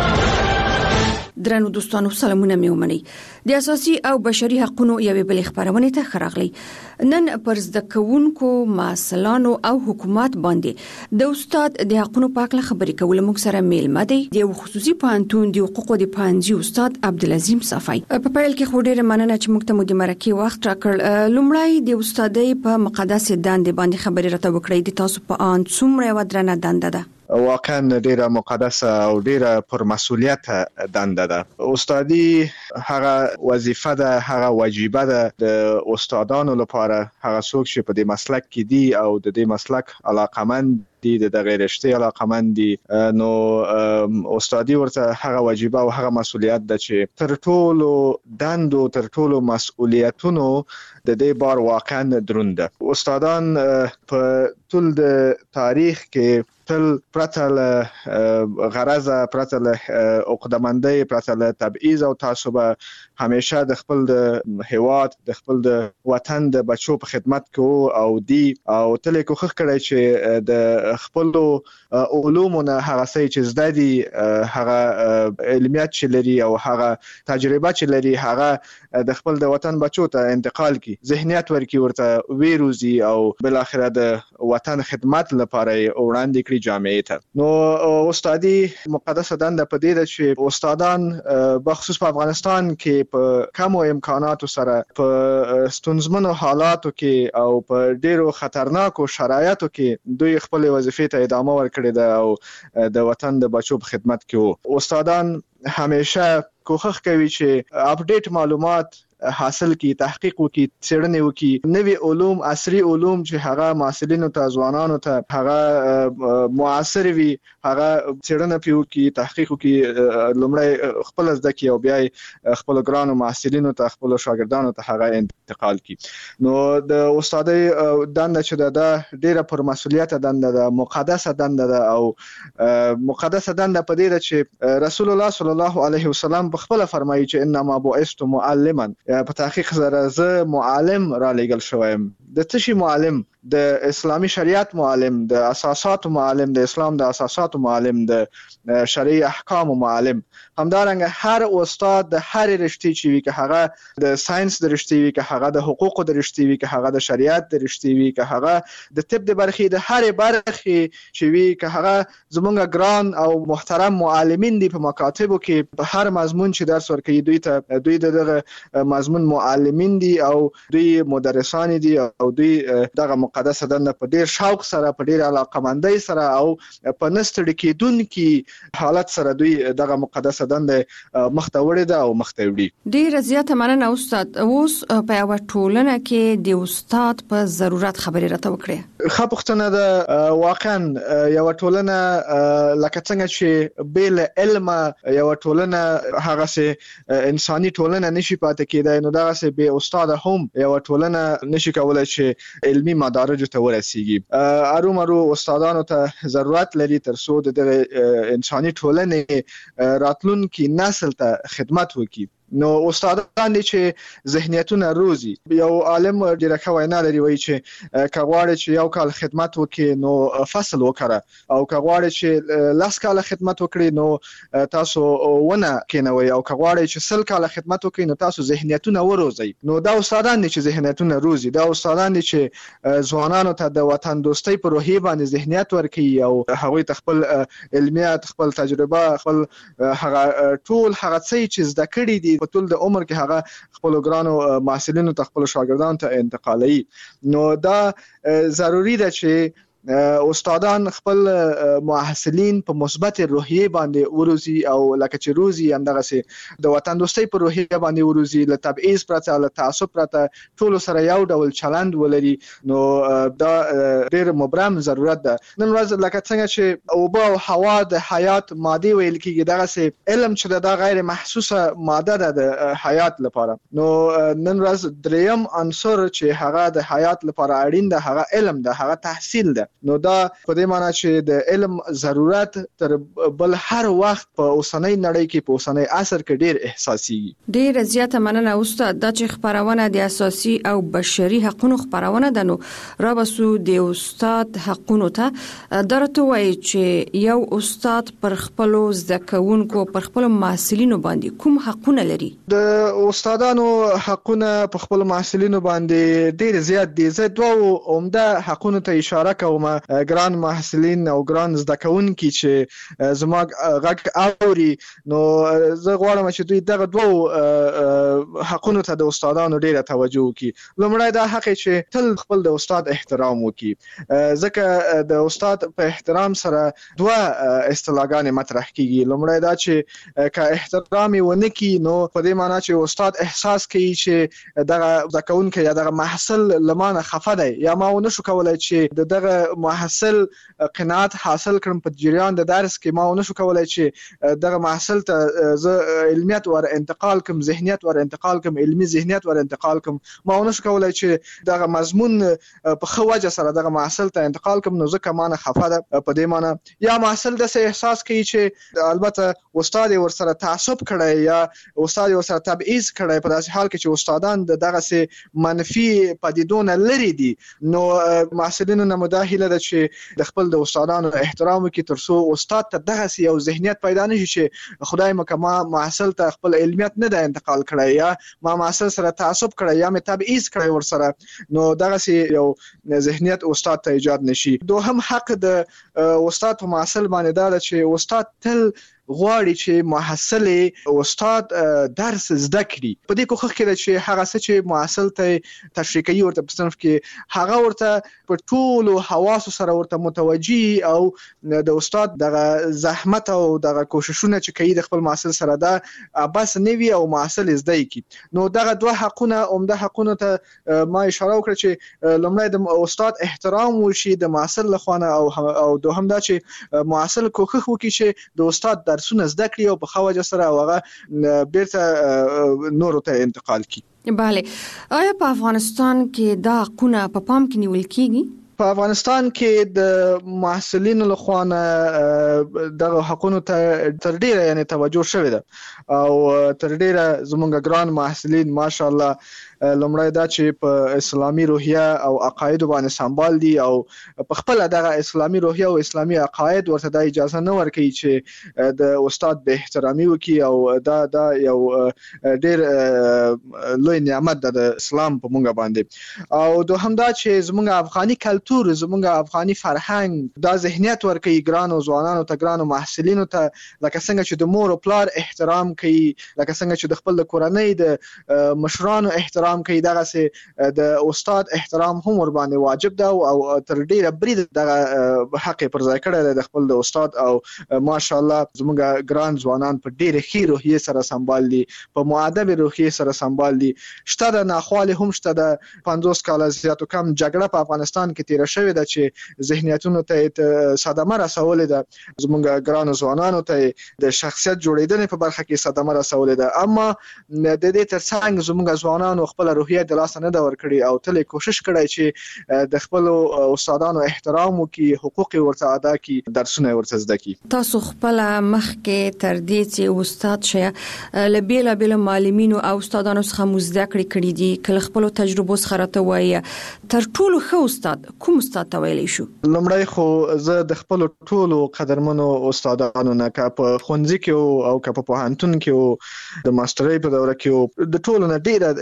درنو دوستانو سلامونه مې ومنئ. د اساسي او بشري حقوقو یوې بلې خبرونه ته خراغلی. نن پر زده کوونکو، مسلانو او حکومت باندې د استاد د حقوقو په اړه خبرې کول موږ سره میلمه دی د خصوصي پوهنتون د حقوقو د پوهنځي استاد عبدالعظیم صافی. په پیل کې خو ډېر مننه چې موږ ته مو د مرکې وخت راکړ. لومړی د استادۍ په مقدس دندې باندې خبرې راته وکړئ. د تاسو په ان څومره درنه دنده ده؟ واقعا ډیره مقدسه او ډیره پرمسؤلیت دنده ده. استادي هغه وظیفه ده، هغه واجبه ده د استادانو لپاره. هغه څوک چې په دې مسلک کې دي او د دې مسلک علاقمند دي، د غیر رشتي علاقمند دي، نو استادي ورته هغه واجبه او هغه مسؤلیت ده چې تر ټولو دندو، تر ټولو مسؤلیتونو د دې بار واقعا دروند ده. استادان په ټول د تاریخ کې تل پرته له غرضه، پرته له عقده‌مندۍ، پرته له تبعیض او تعصب همیشه د خپل د هیواد، د خپل د وطن د بچو په خدمت کې او دی او تل کوښښ کړی چې د خپل علومو نه هغه څه چې زده دي، هغه علمیات چې لري او هغه تجربه چې لري، هغه د خپل د وطن بچو ته انتقال کی، ذهنیت ورکی، ورته ویروزي او بل اخره د وطن خدمت لپاره وړاندې کړي جامعې ته. نو استادي مقدسه دنده په دې ده چې استادان بخصوص په افغانستان کې په کم امکاناتو سره په ستونزمنو حالاتو کې او په ډیرو خطرناکو شرایطو کې دوی خپل وظیفې ته ادامه ورکړي ده او د وطن د بچو په خدمت کې وو. استادان همیشه کوښښ کوي چې اپډیټ معلومات حاصل کی، تحقیق وکي، څېړنې وکي، نوي علوم، عصري علوم چې هغه محصلینو ته، ځوانانو ته هغه معاصر وي، هغه څېړنه وکي، تحقیق وکي، لومړی خپل زده کړي او بیا خپل ګرانو محصلینو ته، خپل شاګردانو ته هغه انتقال کړي. نو د استادۍ دنده چې ده ډیره پر مسؤلیت دنده ده، مقدسه دنده ده او مقدسه دنده په دې ده چې رسول الله صلی الله علیه وسلم په خپل فرمایي چې انما بعثت معلما، په تحقیق سره زه معلم را لېږل شویم. د څه شي معلم؟ د اسلامي شریعت معلم، د اساساتو معلم، د اسلام د اساساتو معلم، د شرعي احکام معلم. همدارنګه هر استاد د هر رشتې چې وي، که هغه د ساينس د رشتې وي، که هغه د حقوقو د رشتې وي، که هغه د شریعت د رشتې وي، که هغه د طب د برخې د هر برخې چې وي، که هغه زمونږ ګران او محترم معلمین دي په مکاتبو کې، په هر مضمون چې درس ورکوي دوی ته، دوی دغه مضمون معلمین دي او دوی مدرسان دي او دوی دغه مقدسه دنده په ډیر شوق سره، په ډیر علاقمندۍ سره او په نستړي کېدونکي حالت سره دوی دغه مقدسه دنده مخته وړي ده او مخته وړي. ډیر زیاته مننه استاد. اوس په یو ټولنه کې د استاد په ضرورت خبرې راته وکړي. ښه پوښتنه ده. واقعا یو ټولنه لکه څنګه چې بل علم یو ټولنه هغه سه انساني ټولنه نشي پاتې کېدای، نو دغه سه به استاد هم یو ټولنه نشي کولای چې علمي مدارج ته ورسیږي. ارومرو استادانو ته ضرورت لري ترڅو د انساني ټولنې راتلونکي نسل ته خدمت وکړي. نو استادان دي چې ذهنیتونه روزي. یو عالم ډیره ښه وینا لري، وایي چې که غواړې چې یو کال خدمت وکړي نو فصل وکړه، او که غواړې چې 10 کال خدمت وکړي نو تاسو ونه کینوي، او که غواړې چې 100 کال خدمت وکړي نو تاسو ذهنیتونه وروزي. نو دا استادان دي چې ذهنیتونه روزي، دا استادان دي چې ځوانانو ته د وطن دوستۍ په روحیه باندې ذهنیت ورکړي او هغوی ته خپل علمیات، خپل تجربه، خپل هغه ټول هغه څه چې زده کړي دي په ټول د عمر کې هغه خپل ګرانو محصلینو ته، خپل شاګردانو ته انتقالوي. نو دا ضروری ده چې استادان خپل محصلین په مثبت روحیه باندې وروزي او لکه چې روزي همدغه سي د وطن دوستۍ په روحیه باندې وروزي له تبعیض پرته له تعصب پرته ټول سره یو ډول چلند ولري نو دا ډېر مبرم ضرورت ده. نن ورځ لکه څنګه چې اوبه او هوا د حیات ماده ویل کیږي دغه سي علم چې دا غیر محسوسه ماده ده د حیات لپاره نو نن ورځ دریم عنصر چې هغه د حیات لپاره اړین ده هغه علم ده هغه تحصیل ده. نو دا په دې معنی چې د علم ضرورت تر بل هر وخت په اوسنۍ نړۍ کې په اوسنۍ عصر کې ډیر احساسي. ډیر زیاته مننه استاد د چې خبرونه د اساسي او بشري حقوقو خبرونه ده نو رابسو د استاد حقوقو ته درته وایي چې یو استاد پر خپل زکونکو پر خپل محصلینو باندې کوم حقونه لري؟ د استادانو حقونه په خپل محصلینو باندې ډیر زیات دي. زه دوه عمده حقونه ته اشاره کوم. ګران محصلین او ګران زکونکي چې زما غږ اوري نو زه غواړم چې دوی دغه دوه حقونه ته د استادانو ډیره توجه وکړي. لومړی دا حق چې تل خپل د استاد احترام وکړي ځکه د استاد په احترام سره دوه اصطلاحګانې مطرح کیږي. لومړی دا چې که احترام ونه کړي نو په دې معنی چې استاد احساس کوي چې دغه زکونکي یا دغه محصل لمانه خفه دی یا ما ونه شو کولای چې دغه محصل قناعت حاصل کړم په جریان د درس کې ما ونه شو کولای چې دغه محصل ته زه علمیت ور انتقال کوم ذهنیت ور انتقال کوم علمي ذهنیت ور انتقال کوم ما ونه شو کولای چې دغه مضمون په خو وجه سره دغه محصل ته انتقال کوم نو ځکه مانه خفه ده په دې معنی یا محصل د احساس کوي چې البته استاد ور سره تعصب کړي یا استاد ور سره تبعیض کړي په داسې حال کې چې استادان دغه سه منفي پدیدونه لري دي نو محصلینو نه مداخله ده چې د خپل د استادانو احترام وکړي ترڅو استاد ته دغه سه یو ذهنیت پیدا نشي چې خدای مکما محصل ته خپل علمیت نه ده انتقال کړي یا ما محصل سره تعصب کړي یا مې تبعیض کړي ور سره نو دغه سه یو ذهنیت استاد ته ایجاد نشي. دوهم حق د استاد په محصل باندې دا چې استاد تل غواړي چې محصل استاد درس زده کړي. په دې کوښښ کې چې هغه څه چې محصل ته تشریح کوي ورته په صنف کې هغه ورته په ټولو حواسو سره ورته متوجي او د استاد دغه زحمت او دغه کوششونه چې کوي د خپل محصل سره دا بس نوي او محصل زده کړي. نو دغه دوه حقونه عمده حقونه ته ما اشاره وکړه چې لومړی د استاد احترام وشي د محصل لخوا او دوهم دا چې محصل کوښښ وکړي چې د استاد درسونه زده کړي او په خواجه سره هغه بیرته نورو ته انتقال کړي. بله آیا په افغانستان کې دا حقونه په پام کې نیول کیږي؟ په افغانستان کې د محصلینو لخوا دغه حقونو ته تر ډیره یعنی توجه شوې ده او تر ډیره زموږ ګران محصلین ماشاءالله لومړی دا چې په اسلامي روحیه او عقاید باندې سمبال دي او په خپل دغه اسلامي روحیه او اسلامي عقاید ورته د اجازه نه ورکوي چې د استاد به احترامي وکړي او دا یو ډیر لوی نعمت ده د اسلام په مونږ باندې. او دوهم دا چې زموږ افغاني کلتور زموږ افغاني فرهنګ دا ذهنیت ورکوي ګرانو ځوانانو ته ګرانو محصلینو ته لکه څنګه چې د مور او پلار احترام کوي لکه څنګه چې د خپل کورنۍ د مشرانو احترام کوي دغه سه د استاد احترام هم ور باندې واجب ده او تر ډیره برید دغه حق پر ځای کړی د خپل د استاد او ماشاءالله زموږ ګران ځوانان په ډیره ښه روحیه سره سمبال دي په مؤدب روحیه سره سمبال دي. شته د ناخواله هم شته د 50 کال زیاتو کم جګړه په افغانستان کې تیر شوې ده چې ذهنیتونو ته صدمه رسولې ده زموږ ګران ځوانانو ته د شخصیت جوړیدنې په برخه کې صدمه رسولې ده اما د دې ترڅنګ زموږ ځوانانو خپل روحیه د لاس نه دا ور کړی او تل کوشش کړی چې د خپل استادانو احترام وکړي حقوق ورته ادا کړي درسونه ورته زده کړي. تاسو خپل مخ کې تر دې چې استاد شې لبیلا بل معلمینو او استادانو څخه زده کړی دي کله خپل تجربه سره ته وایي تر ټولو ښه استاد کوم استاد ته ویلی شو؟ لومړی خو زه د خپل ټولو قدرمنو استادانو نه کا په ښوونځي کې او کا په پوهنتون کې او د ماسترۍ په دوره کې د ټولو نه ډیره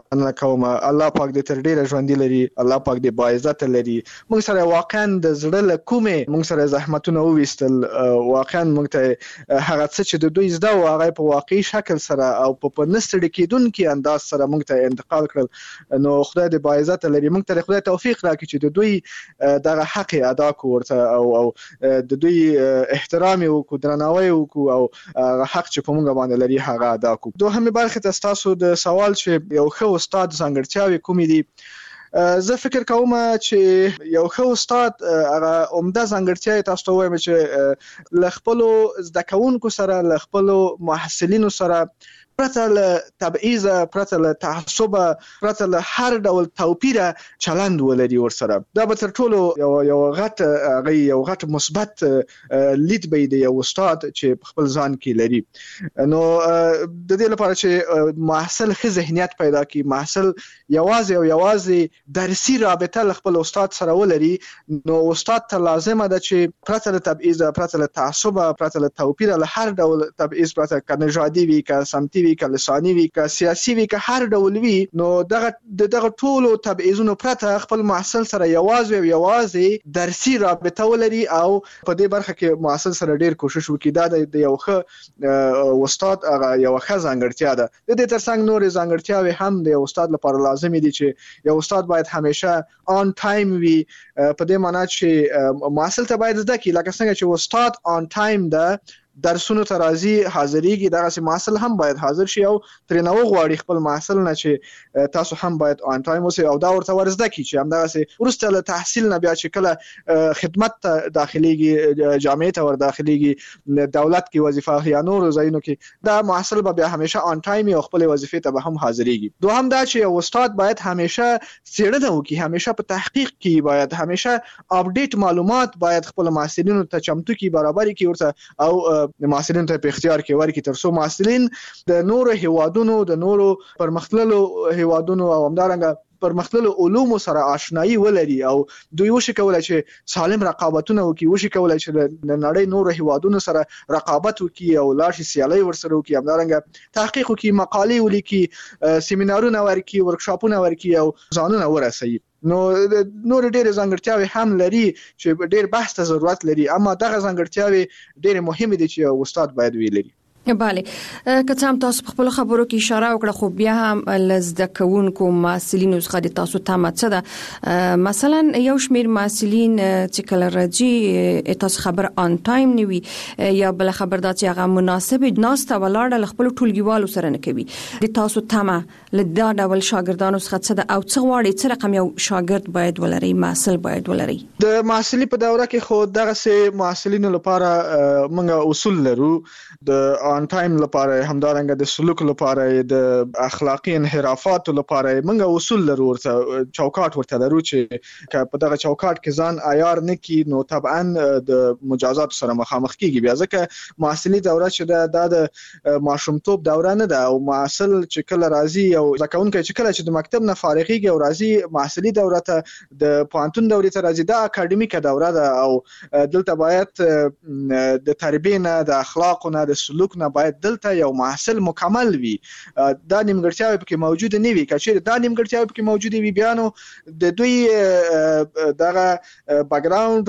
مننه کوم. الله پاک دې تر ډیره ژوندۍ لري، الله پاک دې باعزت لري. موږ سره واقعا د زړه له کومې موږ سره زحمتونه وویستل، واقعا موږ ته هغه څه چې د دوی زده او هغه په واقعي شکل سره او په نستړي کېدونکي انداز سره موږ ته انتقال کړل. نو خدای دې باعزت لري. موږ ته خدای توفیق راکړي چې د دوی دغه حق ادا کړو ورته او د دوی احترام وکړو، درناوی وکړو او حق چې په موږ باندې لري هغه ادا کړو. دوهمه برخه تاسو د سوال چې یو ښه استاد ځانګړتیاوې کومې دي، زه فکر کوم چې یو ښه استاد هغه عمده ځانګړتیا تاسو ته وایم چې ل خپل زده کوونکو سره، ل خپل محصلینو سره پرته له تبعیض، پرته له تعصب، پرته له هر ډول توپیر چلند ولري ورسره. دا به تر ټولو یو غټ مثبت لید به دی یو استاد چې خپل ځان کې لري. نو د دې لپاره چې محصل ښه ذهنیت پیدا کړي، محصل یوازې درسي رابطه له خپل استاد سره ولري، نو استاد ته لازمه ده چې پرته له تبعیض، پرته له تعصب، پرته له توپیر، له هر ډول تبعیض، پرته که نژادي وي، که سمتي وي، که لساني وي، که سیاسي وي، که هر ډول وي، نو دغه ټولو تبعیضونو پرته خپل محصل سره یوازې درسي رابطه ولري او په دې برخه کې محصل سره ډیر کوشش وکړي. دا د یو ښه استاد هغه یو ښه ځانګړتیا ده. د دې ترڅنګ نورې ځانګړتیاوې هم د استاد لپاره لازمي دي چې یو استاد باید همیشه آن ټایم وي، په دې معنی چې محصل ته باید زده کړي لکه څنګه چې استاد آن ټایم ده درسونو ته راځي، حاضرېږي، دغسې محصل هم باید حاضر شي او ترې نه وغواړي خپل محصل نه چې تاسو هم باید آن ټایم اوسئ او دا ورته ور زده کړي چې همدغسې وروسته له تحصیل نه بیا چې کله خدمت ته داخلېږي، جامعې ته ور داخلېږي، دولت کې وظیفه یا نورو ځایونو کې، دا محصل به بیا همیشه آن ټایم او خپلې وظیفې ته به هم حاضرېږي. دوهم دا چې یو استاد باید همیشه څېړنه وکړي، همیشه په تحقیق کې باید همیشه اپډیټ معلومات باید خپل محصلینو ته چمتو کړي، برابرې کړي ورته او محصلین ته په اختیار کې ورکړي، ترڅو محصلین د نورو هیوادونو، د نورو پرمختللو هیوادونو او همدارنګه پرمختللو علومو سره آشنایی ولري او دوی وشي کولای چې سالم رقابتونه وکړي، وشي کولای چې د نړۍ نورو هیوادونو سره رقابت وکړي او لاړ شي سیالي ورسره وکړي، همدارنګه تحقیق وکړي، مقالې ولیکي، سیمینارونه ورکړي، ورکشاپونه ورکړي او ځانونه ورسوي. نو نور ډېر ځانګړتیاوې هم لري چې ډېر بحث ته ضرورت لري، اما دغه ځانګړتیاوې ډېر مهمه دي چې استاد باید ویلري. بله، که څه هم تاسو په خپل خبرو کې اشاره وکړه، خو بیا هم لزده کوونکو محصلینو څخه د تاسو تمه څه ده؟ مثلا یو شمیر محصلین چې کله راځي تاسو خبر آن ټایم نیوي یا بل خبر دا چې هغه مناسب ناسته ولاړه خپل ټولګیوالو سره نه کوي، د تاسو تمه لدا ډول شاګردانو څخه څه ده او څه غواړي، څه رقم یو شاګرد باید ولري، محصل باید ولري؟ د محصلي په دوره کې خو دغه سه محصلینو لپاره موږ اصول لرو، د آن ټایم لپاره، همدارنګه د سلوک لپاره، د اخلاقی انحرافاتو لپاره موږ اصول لرو، ورته چوکاټ ورته لرو چې په دغه چوکاټ کې ځان عیار نه کی نو طبعا د مجازات سره مخامخ کیږي. بیا ځکه محصلي دوره چې د ماشومتوب دوره نه ده او محصل چې کله راځي او ځکهونکي چې کله چې د مکتب نه فارغيږي او راځي محصلي دوره ته، د پوهنتون دورې ته راځي، دا اکاډمیکه دوره ده او دلته باید د تربیې نه، د اخلاقو نه، د سلوک نه باید دلته یو محصل مکمل وي. دا نیمګړتیاوې پکې موجود نه وي. کچېر دا نیمګړتیاوې پکې موجود وي بیا نو د دوی دغه بیک ګراوند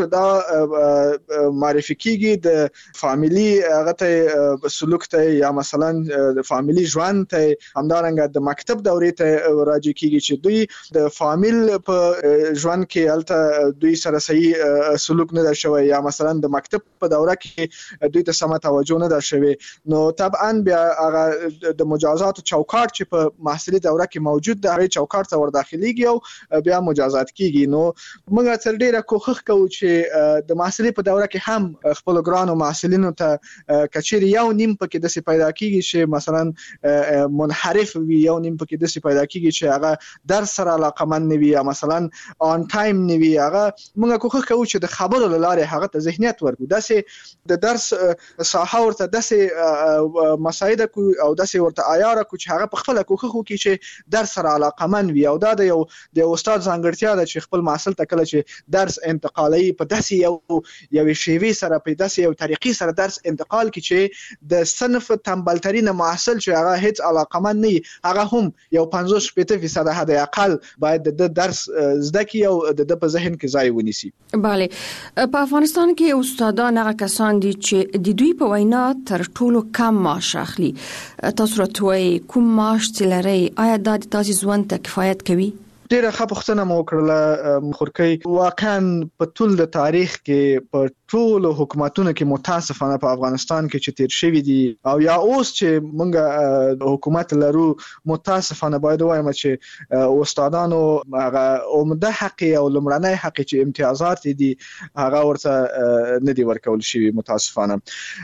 دا معرفي کیږي، د فامیلی هغه ته سلوک ته یا مثلا د فامیلی ژوند ته، همدارنګه د مکتب دورې ته راځي کیږي چې دوی د فامیل په ژوند کې الته دوی سره صحیح سلوک نه درشوي یا مثلا د مکتب په دوره کې دوی ته سم توجه نه درشوي، نو طبعا بیا هغه د مجازات چوکاټ چې په محصلي دوره کې موجود ده هغه چوکاټ ته ور داخليږي او بیا مجازات کیږي. نو موږ تر ډیره کوښښ کوو چې د محصلي په دوره کې هم خپل ګرانو محصلینو ته کچېر یو نیم پکې د پیدا کیږي چې مثلا منحرف وي، یو نیم پکې د پیدا کیږي چې هغه درس سره علاقمند نه وي یا مثلا آن ټایم نه وي. هغه موږ کوښښ کوو چې د خبرو لاره هغه ته ذهنیت ورکړو، داسې د درس ساحه ورته داسې مساعده کو او داسې ورته عیار کو چې هغه په خپل کوخه کې چې درس سره علاقمن وي او دا د استاد ځانګړتیا ده چې خپل محصل ته کله چې درس انتقالي په داسې یو شیوه سره په داسې یو طریقې سره درس انتقال کی چې د صنف تنبلترین محصل چې هغه هیڅ علاقمن نه هغه هم یو 50% حد اقل باید د درس زده کی او د په ذهن کې ځای ونیسي. bale په افغانستان کې استادان هغه کسان دي چې د دوی په وینا تر ټولو کم معاش اخلي. تاسو راته کوم معاش لري؟ آیا دا د تاسو ژوند ته کفایت کوي؟ ډیره ښه پوښتنه مو وکړه خورکۍ. واقعا په ټول د تاریخ کې په ټول حکومتونو کې متاسفانه په افغانستان کې چې تیر شوی دي او یا اوس چې موږ حکومت لرو متاسفانه باید وایم چې استادانو هغه عمده حق او لمړنۍ حق چې امتیازات دي هغه ورته نه دي ورکول شوی متاسفانه.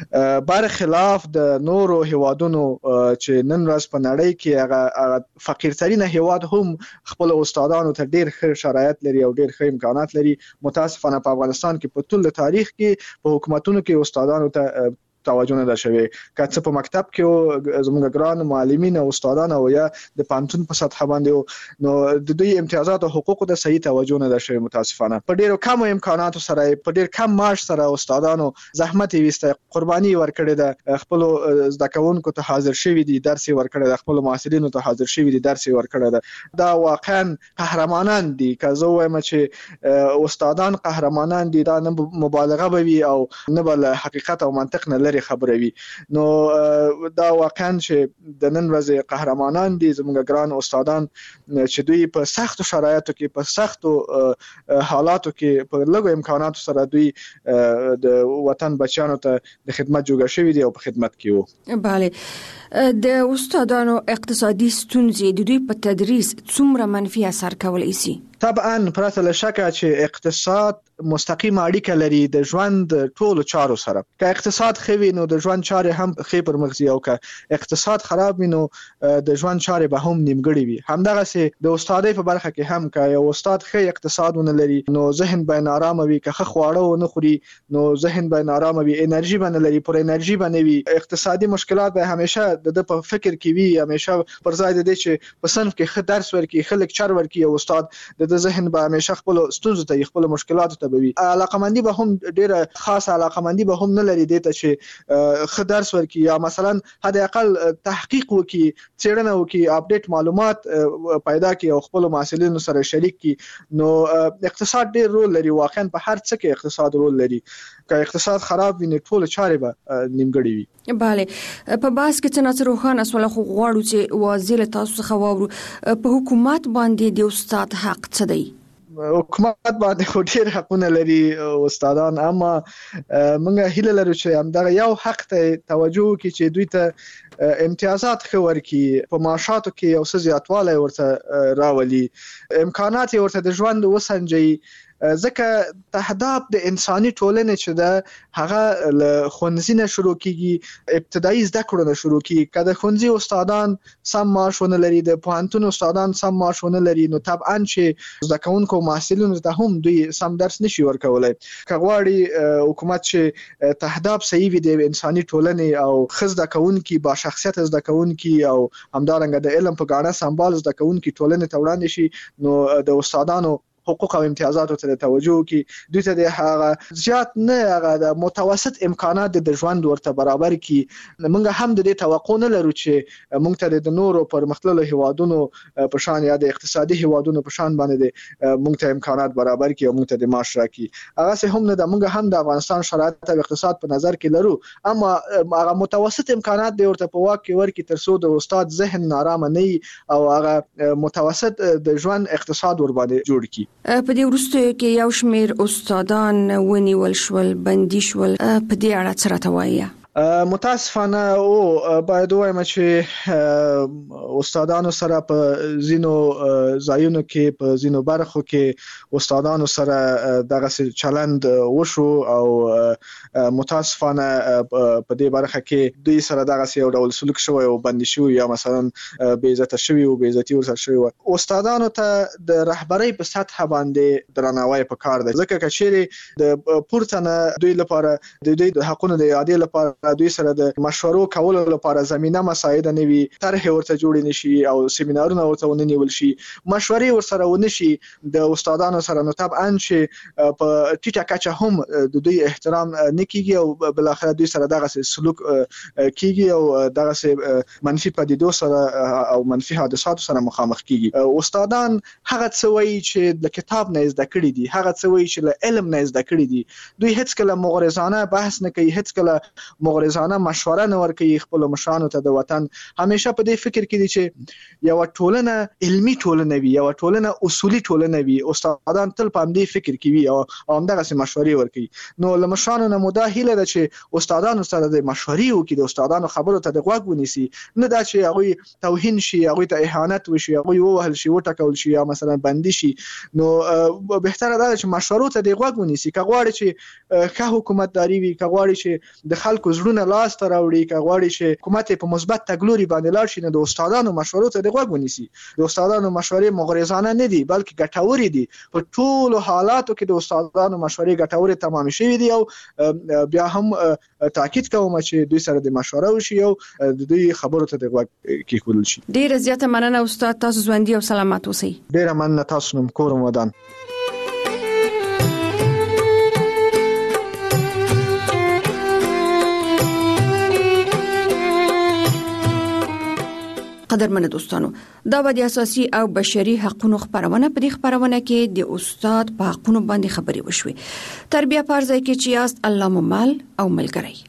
برخلاف د نورو هیوادونو چې نن ورځ په نړۍ کې هغه فقیرترین هیواد هم خپل استادانو ته ډیر ښه شرایط لري او ډیر ښه امکانات لري. متاسفانه په افغانستان کې په ټول تاریخ کې په حکومتونو کې استادانو ته توجه نه ده شوی. که څه په مکتب کې زموږ ګران معلمین او استادان او یا د پانتون په سطح باندې نو د دوی امتیازات او حقوق ته صحیح توجه نه ده شوی متاسفانه. په ډیرو کم امکاناتو سره په ډیر کم معاش سره استادانو زحمت ویسته قرباني ورکړي ده خپل زده کوونکو ته حاضر شوی دي درس ورکړي ده خپل محصلینو ته حاضر شوی دي درس ورکړي ده. دا واقعا قهرمانان دي. که زه وایم چې استادان قهرمانان دي دا نه مبالغه به وي او نه بل حقیقت او منطق نه لري خبروي. نو دا واقعا چې د نن ورځې قهرمانان دي زموږ ګران استادان چې دوی په سختو شرایطو کې په سختو حالاتو کې په لږو امکاناتو سره دوی د وطن بچیانو ته د خدمت جوړ شوی دي او په خدمت کې وو. bale د استادانو اقتصادي ستونزې د دوی په تدریس څومره منفي اثر کولای شي؟ طبعا پرته له شکه چې اقتصاد مستقیم اړیکه لري د ژوند ټولو چارو سره. که اقتصاد خوي نو د ژوند چارې هم خې پر مخ ځي او که اقتصاد خراب وي نو د ژوند چارې به هم نیمګړې وي. همدغه سي د استادۍ په برخه کې هم که یو استاد ښه اقتصاد ونه لري نو ذهن به نارامه وي. که ښه خواړه ونه خوري نو ذهن به نارامه وي. انرژي به نه لري پر انرژي به نه وي. اقتصادي مشکلات به همیشه د په فکر کې وي. همیشه پر ځای د دې چې په صنف کې ښه درس ورکړي ښه لیکچر ورکړي او استاد د ذهن به همیشه خپل ستونزو ته خپل مشکلاتو ته به وي. علاقمندي به هم ډیره خاصه علاقمندي به هم نه لري دته چې ښه درس ورکړي یا مثلا حد اقل تحقیق وکړي څېړنه وکړي اپډیټ معلومات پیدا کړي او خپل محصلینو سره شریک کړي. نو اقتصاد ډیر رول لري. واقعا په هر څه کې اقتصاد رول لري. که اقتصاد خراب وي نو ټول چارې به نیمګړې وي. bale په باس کې څنګه روخانه سوال خو غواړو چې وزیر تاسو څخه واورو په حکومت باندې د استاد حق څه دی؟ حکومت باندې خو ډیر حقونه لري استادان اما موږ هیله لرو چې همدغه یو حق ته توجه وکړي چې دوی ته امتیازات ښه ورکړي په معاشاتو کې یو څه زیاتوالی ورته راولي امکانات ورته د ژوند وسنجي. ځکه تهداب د انساني ټولنې چې ده هغه له ښوونځي نه شروع کیږي ابتدایي زده کړو نه شروع کیږي. که د ښوونځي استادان سم معاش ونه لري د پوهنتون استادان سم معاش ونه لري نو طبعا چې زده کوونکو محصلینو ته هم دوی سم درس نشي ورکولای. که غواړي حکومت چې تهداب صحیح وي د انساني ټولنې او ښه زده کوونکي با شخصیت زده کوونکي او همدارنګه د علم په ګاڼه سمبال زده کوونکي ټولنې ته وړاندې شي نو د استادانو حقوق او امتیازاتو ته توجه وکړي. دوی ته د هغه زیات نه هغه د متوسط امکانات د ژوند ورته برابر کړي. موږ هم د دې توقع نه لرو چې موږ ته د نورو پرمختللو هیوادونو په شان یا د اقتصادي هیوادونو په شان باندې موږ ته امکانات برابر کړي او موږ ته د معاش راکړي. هغه څه هم نه د موږ هم د افغانستان شرایط او اقتصاد په نظر کې لرو اما هغه متوسط امکانات د ورته په واک کې ورکړي تر څو د استاد ذهن نارامه نه او هغه متوسط د ژوند اقتصاد ور باندې جوړ کړي. په دې وروسته کې یو شمېر استادان ونیول شول بندي شول په دې اړه څه راته وایي؟ متاسفانه او باید وایم چې استادانو سره په زینو ځایونو کې په زینو برخو کې استادانو سره دغه چلند وشو او متاسفانه په دې برخه کې دوی سره دغه یو ډول سلوک شوی او بندي شوی یا مثلا بې عزت شوی او بې عزتي ورسره شوی. استادانو ته د رهبرۍ په سطح باندې درناوی پکار دی ځکه چې د پورته نه دوی لپاره د دوی د حقونو د اعادې لپاره دوی سره د مشورو کولو لپاره زمينه مساعده نوي طرح ورته جوړ نشي او سیمینارونه ورته ونیول شي مشورې ورسره ونشي د استادانو سره نو طبعا چې په ټیټه کچه هم د دوی احترام نکېږي او بل اخر دوی سره دغه سلوک کیږي او دغه منفي پدیدو سره او منفي حادثاتو سره مخامخ کیږي استادان هغه څه وایي چې د کتاب نه زده کړی دي هغه څه وایي چې له علم نه زده کړی دي دوی هیڅ کله مغرضانه بحث نه کوي هیڅ کله مغرضانه مشوره نه ورکوي خپل مشرانو ته د وطن همیشه په دې فکر کې دي چې یو ټولنه علمي ټولنه وي یو ټولنه اصولي ټولنه وي استادان تل په دې فکر کې وي او همدغه مشورې ورکوي نو له مشرانو نه مده هیله ده چې استادانو سره د مشورې وکړي د استادانو خبرو ته د غوږ ونیسي نه دا چې هغه توهین شي هغه ته اهانت وشي هغه ووهل شي وټکول شي یا مثلا بندي شي نو بهتره ده چې مشورو ته د غوږ ونیسي کغواړي چې که حکومتداري وي کغواړي چې د خلکو زړونه لاس ته راوړي کغواړي چې حکومت په مثبت تګلوري باندې لاړ شي نو د استادانو مشورو ته د غوږ ونیسي د استادانو مشورې مغرضانه نه دي بلکې ګټورې دي په ټولو حالاتو کې د استادانو مشورې ګټورې تمام شوي دي او بیا هم تاکید کوم چې دوی سره د مشوره وشي او د دوی خبرو ته د غوږ کېښودل شي ډیره زیاته مننه استاد تاسو ژوندۍ او سلامات اوسئ ډیره مننه تاسو نوم کورم ودان قدرمن دوستانو دا د اساسي او بشري حقوقو خبرونه په دې خبرونه کې د استاد په حقوقو باندې خبري وشوي تربیه پرځای کې چې یاست الله ممال او ملګری